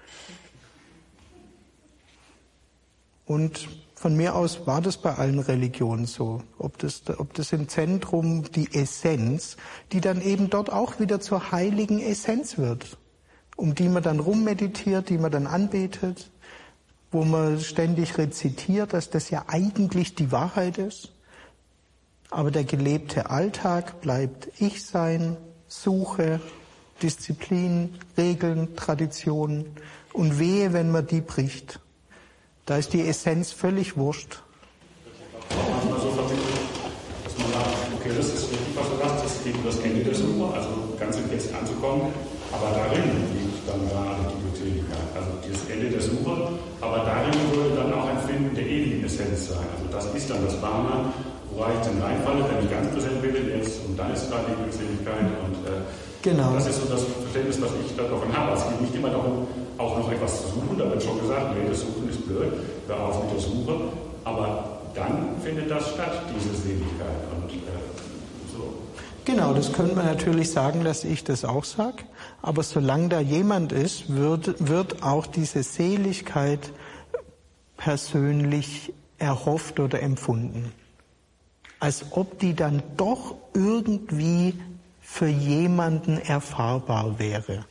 Und von mir aus war das bei allen Religionen so. Ob das, ob das im Zentrum die Essenz, die dann eben dort auch wieder zur heiligen Essenz wird, um die man dann rummeditiert, die man dann anbetet, wo man ständig rezitiert, dass das ja eigentlich die Wahrheit ist. Aber der gelebte Alltag bleibt Ich-Sein, Suche, Disziplin, Regeln, Traditionen und wehe, wenn man die bricht. Da ist die Essenz völlig wurscht. Manchmal so vermittelt, dass man sagt, okay, das ist richtig, was du sagst, das geht das Ende der Suche, also ganz im Jetzt anzukommen, aber darin liegt dann da die Glückseligkeit, also das Ende der Suche, aber darin würde dann auch ein Finden der ewigen Essenz sein. Also das ist dann das Brahman, woran ich dann reinfalle, wenn ich ganz präsent bin jetzt, und dann ist da die Glückseligkeit und äh, genau. Das ist so das Verständnis, was ich davon habe. Es geht nicht immer darum, auch noch etwas zu suchen. Da wird schon gesagt, nee, das Suchen ist blöd, hör auf mit der Suche. Aber dann findet das statt, diese Seligkeit. Und, äh, so. Genau, das könnte man natürlich sagen, dass ich das auch sage. Aber solange da jemand ist, wird, wird auch diese Seligkeit persönlich erhofft oder empfunden. Als ob die dann doch irgendwie für jemanden erfahrbar wäre.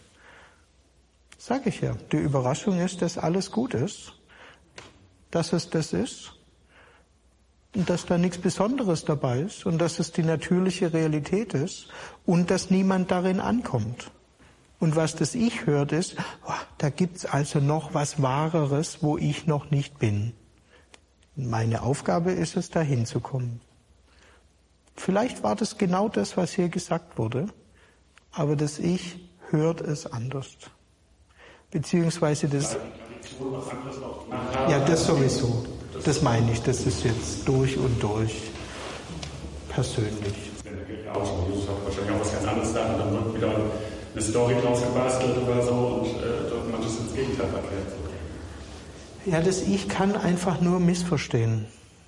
Sag ich ja, die Überraschung ist, dass alles gut ist, dass es das ist und dass da nichts Besonderes dabei ist und dass es die natürliche Realität ist und dass niemand darin ankommt. Und was das Ich hört ist, oh, da gibt's also noch was Wahreres, wo ich noch nicht bin. Meine Aufgabe ist es, da hinzukommen. Vielleicht war das genau das, was hier gesagt wurde, aber das Ich hört es anders. Beziehungsweise das... Ja, das sowieso. Das meine ich, das ist jetzt durch und durch persönlich. Ja, auch so. Jesus hat wahrscheinlich auch was ganz anderes da und dann wird wieder eine Story draus gebastelt oder so und äh, man das ins Gegenteil verkehrt. Ja, das Ich kann einfach nur missverstehen.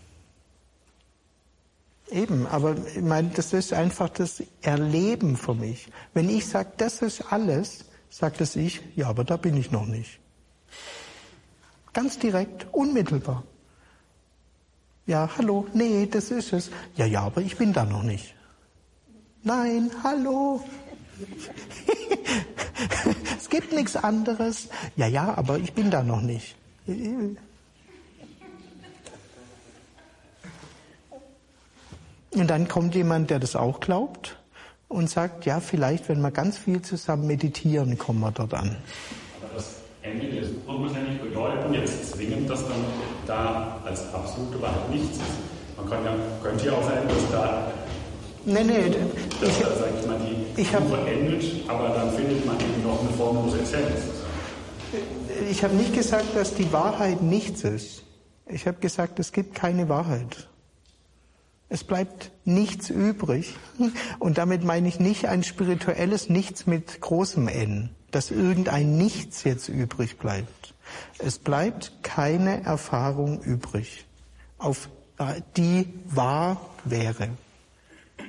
Eben, aber ich meine, das ist einfach das Erleben für mich. Wenn ich sage, das ist alles, sagt das Ich, ja, aber da bin ich noch nicht. Ganz direkt, unmittelbar. Ja, hallo, nee, das ist es. Ja, ja, aber ich bin da noch nicht. Nein, hallo. Es gibt nichts anderes. Ja, ja, aber ich bin da noch nicht. Und dann kommt jemand, der das auch glaubt und sagt, ja, vielleicht, wenn wir ganz viel zusammen meditieren, kommen wir dort an. Aber das Ende der Suche muss ja nicht bedeuten, jetzt zwingend, dass dann da als absolute Wahrheit nichts ist. Man kann ja, könnte ja auch sein, dass da, nee, nee, dass ich, da, sag ich mal, die ich Suche endet, aber dann findet man eben noch eine formlose Essenz. Ich habe nicht gesagt, dass die Wahrheit nichts ist. Ich habe gesagt, es gibt keine Wahrheit. Es bleibt nichts übrig. Und damit meine ich nicht ein spirituelles Nichts mit großem N, dass irgendein Nichts jetzt übrig bleibt. Es bleibt keine Erfahrung übrig, auf die wahr wäre.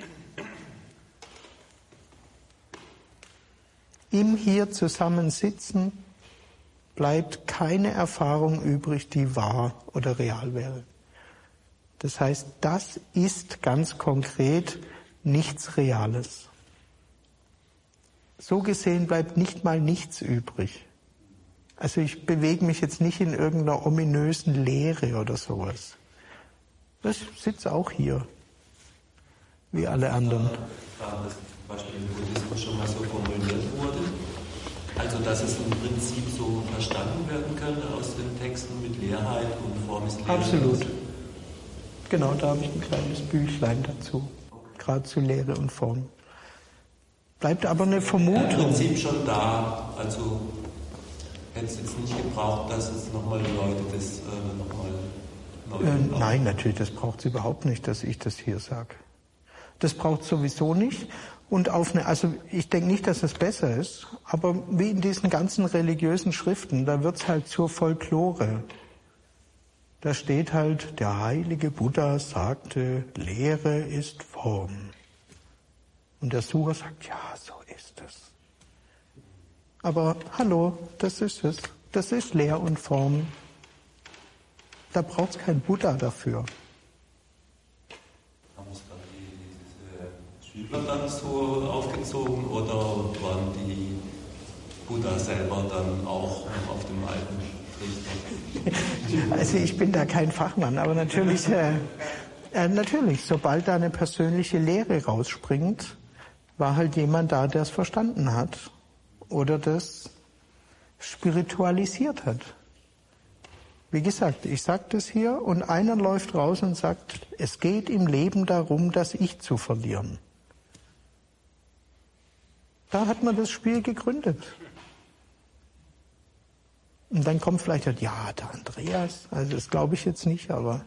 im hier zusammensitzen bleibt keine Erfahrung übrig, die wahr oder real wäre. Das heißt, das ist ganz konkret nichts Reales. So gesehen bleibt nicht mal nichts übrig. Also ich bewege mich jetzt nicht in irgendeiner ominösen Leere oder sowas. Ich sitze auch hier, wie alle anderen. Da das Beispiel im Buddhismus schon mal so formuliert wurde, also dass es im Prinzip so verstanden werden könnte aus den Texten mit Leerheit und Form ist Leere. Absolut. Genau, da habe ich ein kleines Büchlein dazu, gerade zu Lehre und Form. Bleibt aber eine Vermutung. Im Prinzip schon da, also hätte es jetzt nicht gebraucht, dass es nochmal Leute das äh, nochmal neu äh, Nein, natürlich, das braucht es überhaupt nicht, dass ich das hier sage. Das braucht es sowieso nicht. Und auf eine, also ich denke nicht, dass es besser ist, aber wie in diesen ganzen religiösen Schriften, da wird es halt zur Folklore. Da steht halt, der heilige Buddha sagte, Lehre ist Form. Und der Sucher sagt, ja, so ist es. Aber hallo, das ist es. Das ist Lehr und Form. Da braucht es keinen Buddha dafür. Haben es dann die, diese Schüler dann so aufgezogen oder waren die Buddha selber dann auch auf dem alten Trichter? Also ich bin da kein Fachmann, aber natürlich, äh, äh, natürlich, sobald da eine persönliche Lehre rausspringt, war halt jemand da, der es verstanden hat oder das spiritualisiert hat. Wie gesagt, ich sage das hier und einer läuft raus und sagt, es geht im Leben darum, das Ich zu verlieren. Da hat man das Spiel gegründet. Und dann kommt vielleicht, ja, der Andreas, also das glaube ich jetzt nicht, aber,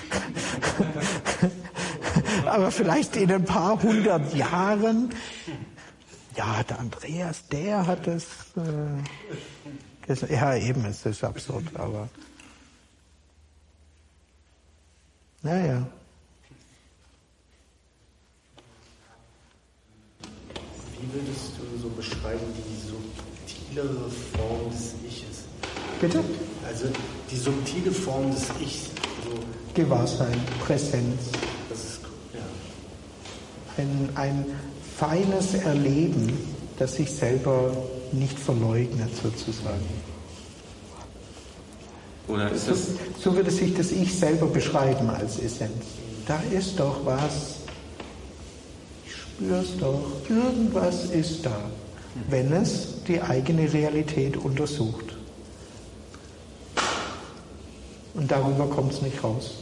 aber vielleicht in ein paar hundert Jahren, ja, der Andreas, der hat das, äh, gesagt. Ja, eben, es ist absurd, aber, naja. Wie würdest du so beschreiben, die subtilere Form des Iches? Bitte? Also die subtile Form des Ichs. So Gewahrsein, Präsenz. Das ist, ja. Ein, ein feines Erleben, das sich selber nicht verleugnet, sozusagen. Oder ist das so, so würde sich das Ich selber beschreiben als Essenz. Da ist doch was. Ich spüre es doch. Irgendwas ist da, wenn es die eigene Realität untersucht. Und darüber kommt es nicht raus.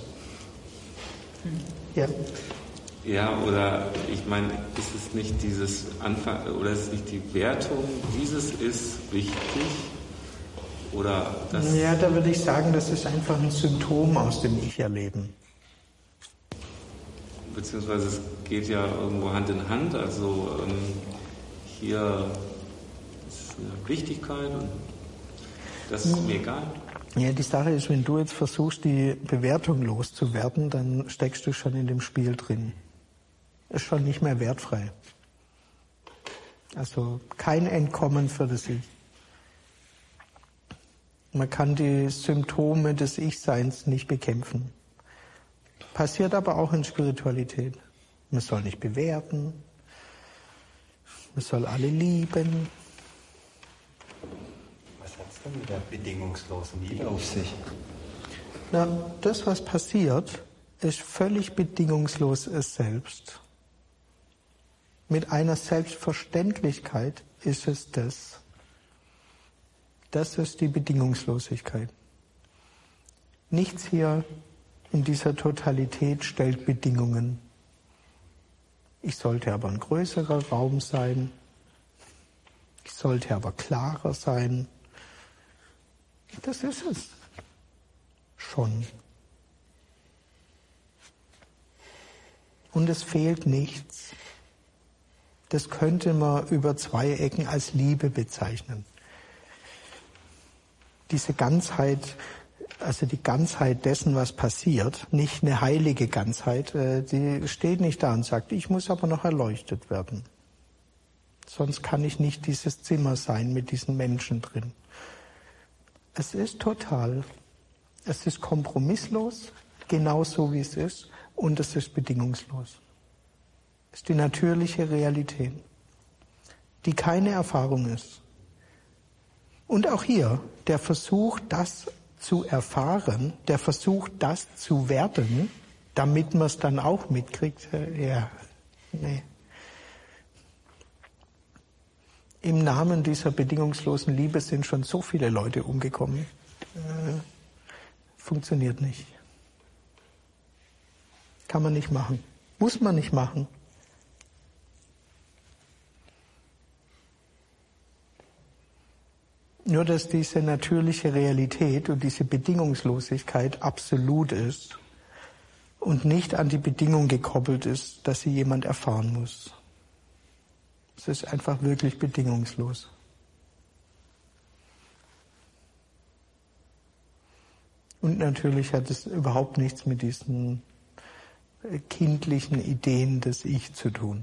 Ja. Ja, oder ich meine, ist es nicht dieses Anfang, oder ist es nicht die Wertung, dieses ist wichtig? Oder das? Ja, da würde ich sagen, das ist einfach ein Symptom aus dem Ich-Erleben. Beziehungsweise es geht ja irgendwo Hand in Hand, also ähm, hier ist eine Wichtigkeit und das ist mir egal. Ja, die Sache ist, wenn du jetzt versuchst, die Bewertung loszuwerden, dann steckst du schon in dem Spiel drin. Ist schon nicht mehr wertfrei. Also kein Entkommen für das Ich. Man kann die Symptome des Ich-Seins nicht bekämpfen. Passiert aber auch in Spiritualität. Man soll nicht bewerten. Man soll alle lieben. Was hat es denn mit der bedingungslosen Liebe auf sich? Na, das, was passiert, ist völlig bedingungslos es selbst. Mit einer Selbstverständlichkeit ist es das. Das ist die Bedingungslosigkeit. Nichts hier in dieser Totalität stellt Bedingungen. Ich sollte aber ein größerer Raum sein. Ich sollte aber klarer sein. Das ist es. Schon. Und es fehlt nichts. Das könnte man über zwei Ecken als Liebe bezeichnen. Diese Ganzheit, also die Ganzheit dessen, was passiert, nicht eine heilige Ganzheit, die steht nicht da und sagt, ich muss aber noch erleuchtet werden. Sonst kann ich nicht dieses Zimmer sein mit diesen Menschen drin. Es ist total. Es ist kompromisslos, genauso wie es ist, und es ist bedingungslos. Es ist die natürliche Realität, die keine Erfahrung ist. Und auch hier, der Versuch, das zu erfahren, der Versuch, das zu werden, damit man es dann auch mitkriegt, ja, nee. Im Namen dieser bedingungslosen Liebe sind schon so viele Leute umgekommen. Äh, funktioniert nicht. Kann man nicht machen. Muss man nicht machen. Nur, dass diese natürliche Realität und diese Bedingungslosigkeit absolut ist und nicht an die Bedingung gekoppelt ist, dass sie jemand erfahren muss. Es ist einfach wirklich bedingungslos. Und natürlich hat es überhaupt nichts mit diesen kindlichen Ideen des Ich zu tun.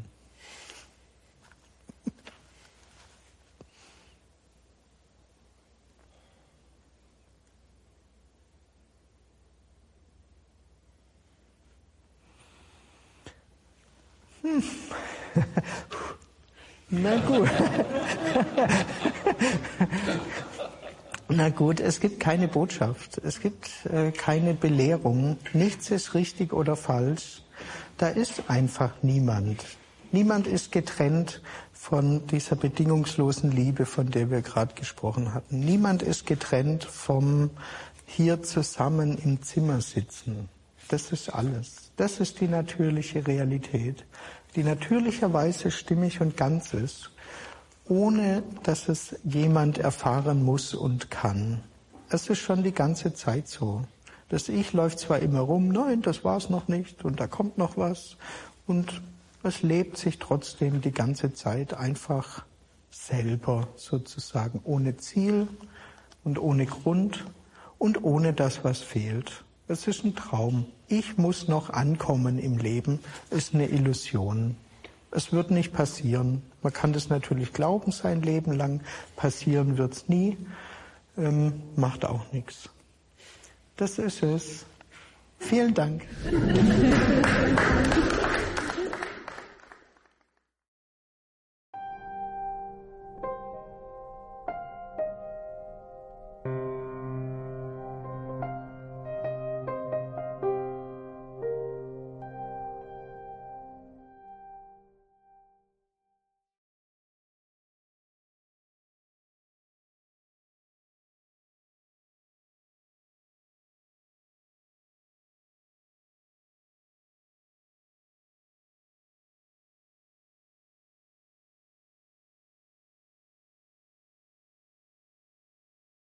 Hm. Na gut. Na gut, es gibt keine Botschaft, es gibt äh, keine Belehrung, nichts ist richtig oder falsch. Da ist einfach niemand. Niemand ist getrennt von dieser bedingungslosen Liebe, von der wir gerade gesprochen hatten. Niemand ist getrennt vom hier zusammen im Zimmer sitzen. Das ist alles. Das ist die natürliche Realität, die natürlicherweise stimmig und ganz ist, ohne dass es jemand erfahren muss und kann. Es ist schon die ganze Zeit so. Das Ich läuft zwar immer rum, nein, das war's noch nicht und da kommt noch was, und es lebt sich trotzdem die ganze Zeit einfach selber sozusagen, ohne Ziel und ohne Grund und ohne das, was fehlt. Es ist ein Traum. Ich muss noch ankommen im Leben, ist eine Illusion. Es wird nicht passieren. Man kann das natürlich glauben sein Leben lang, passieren wird's nie, ähm, macht auch nichts. Das ist es. Vielen Dank.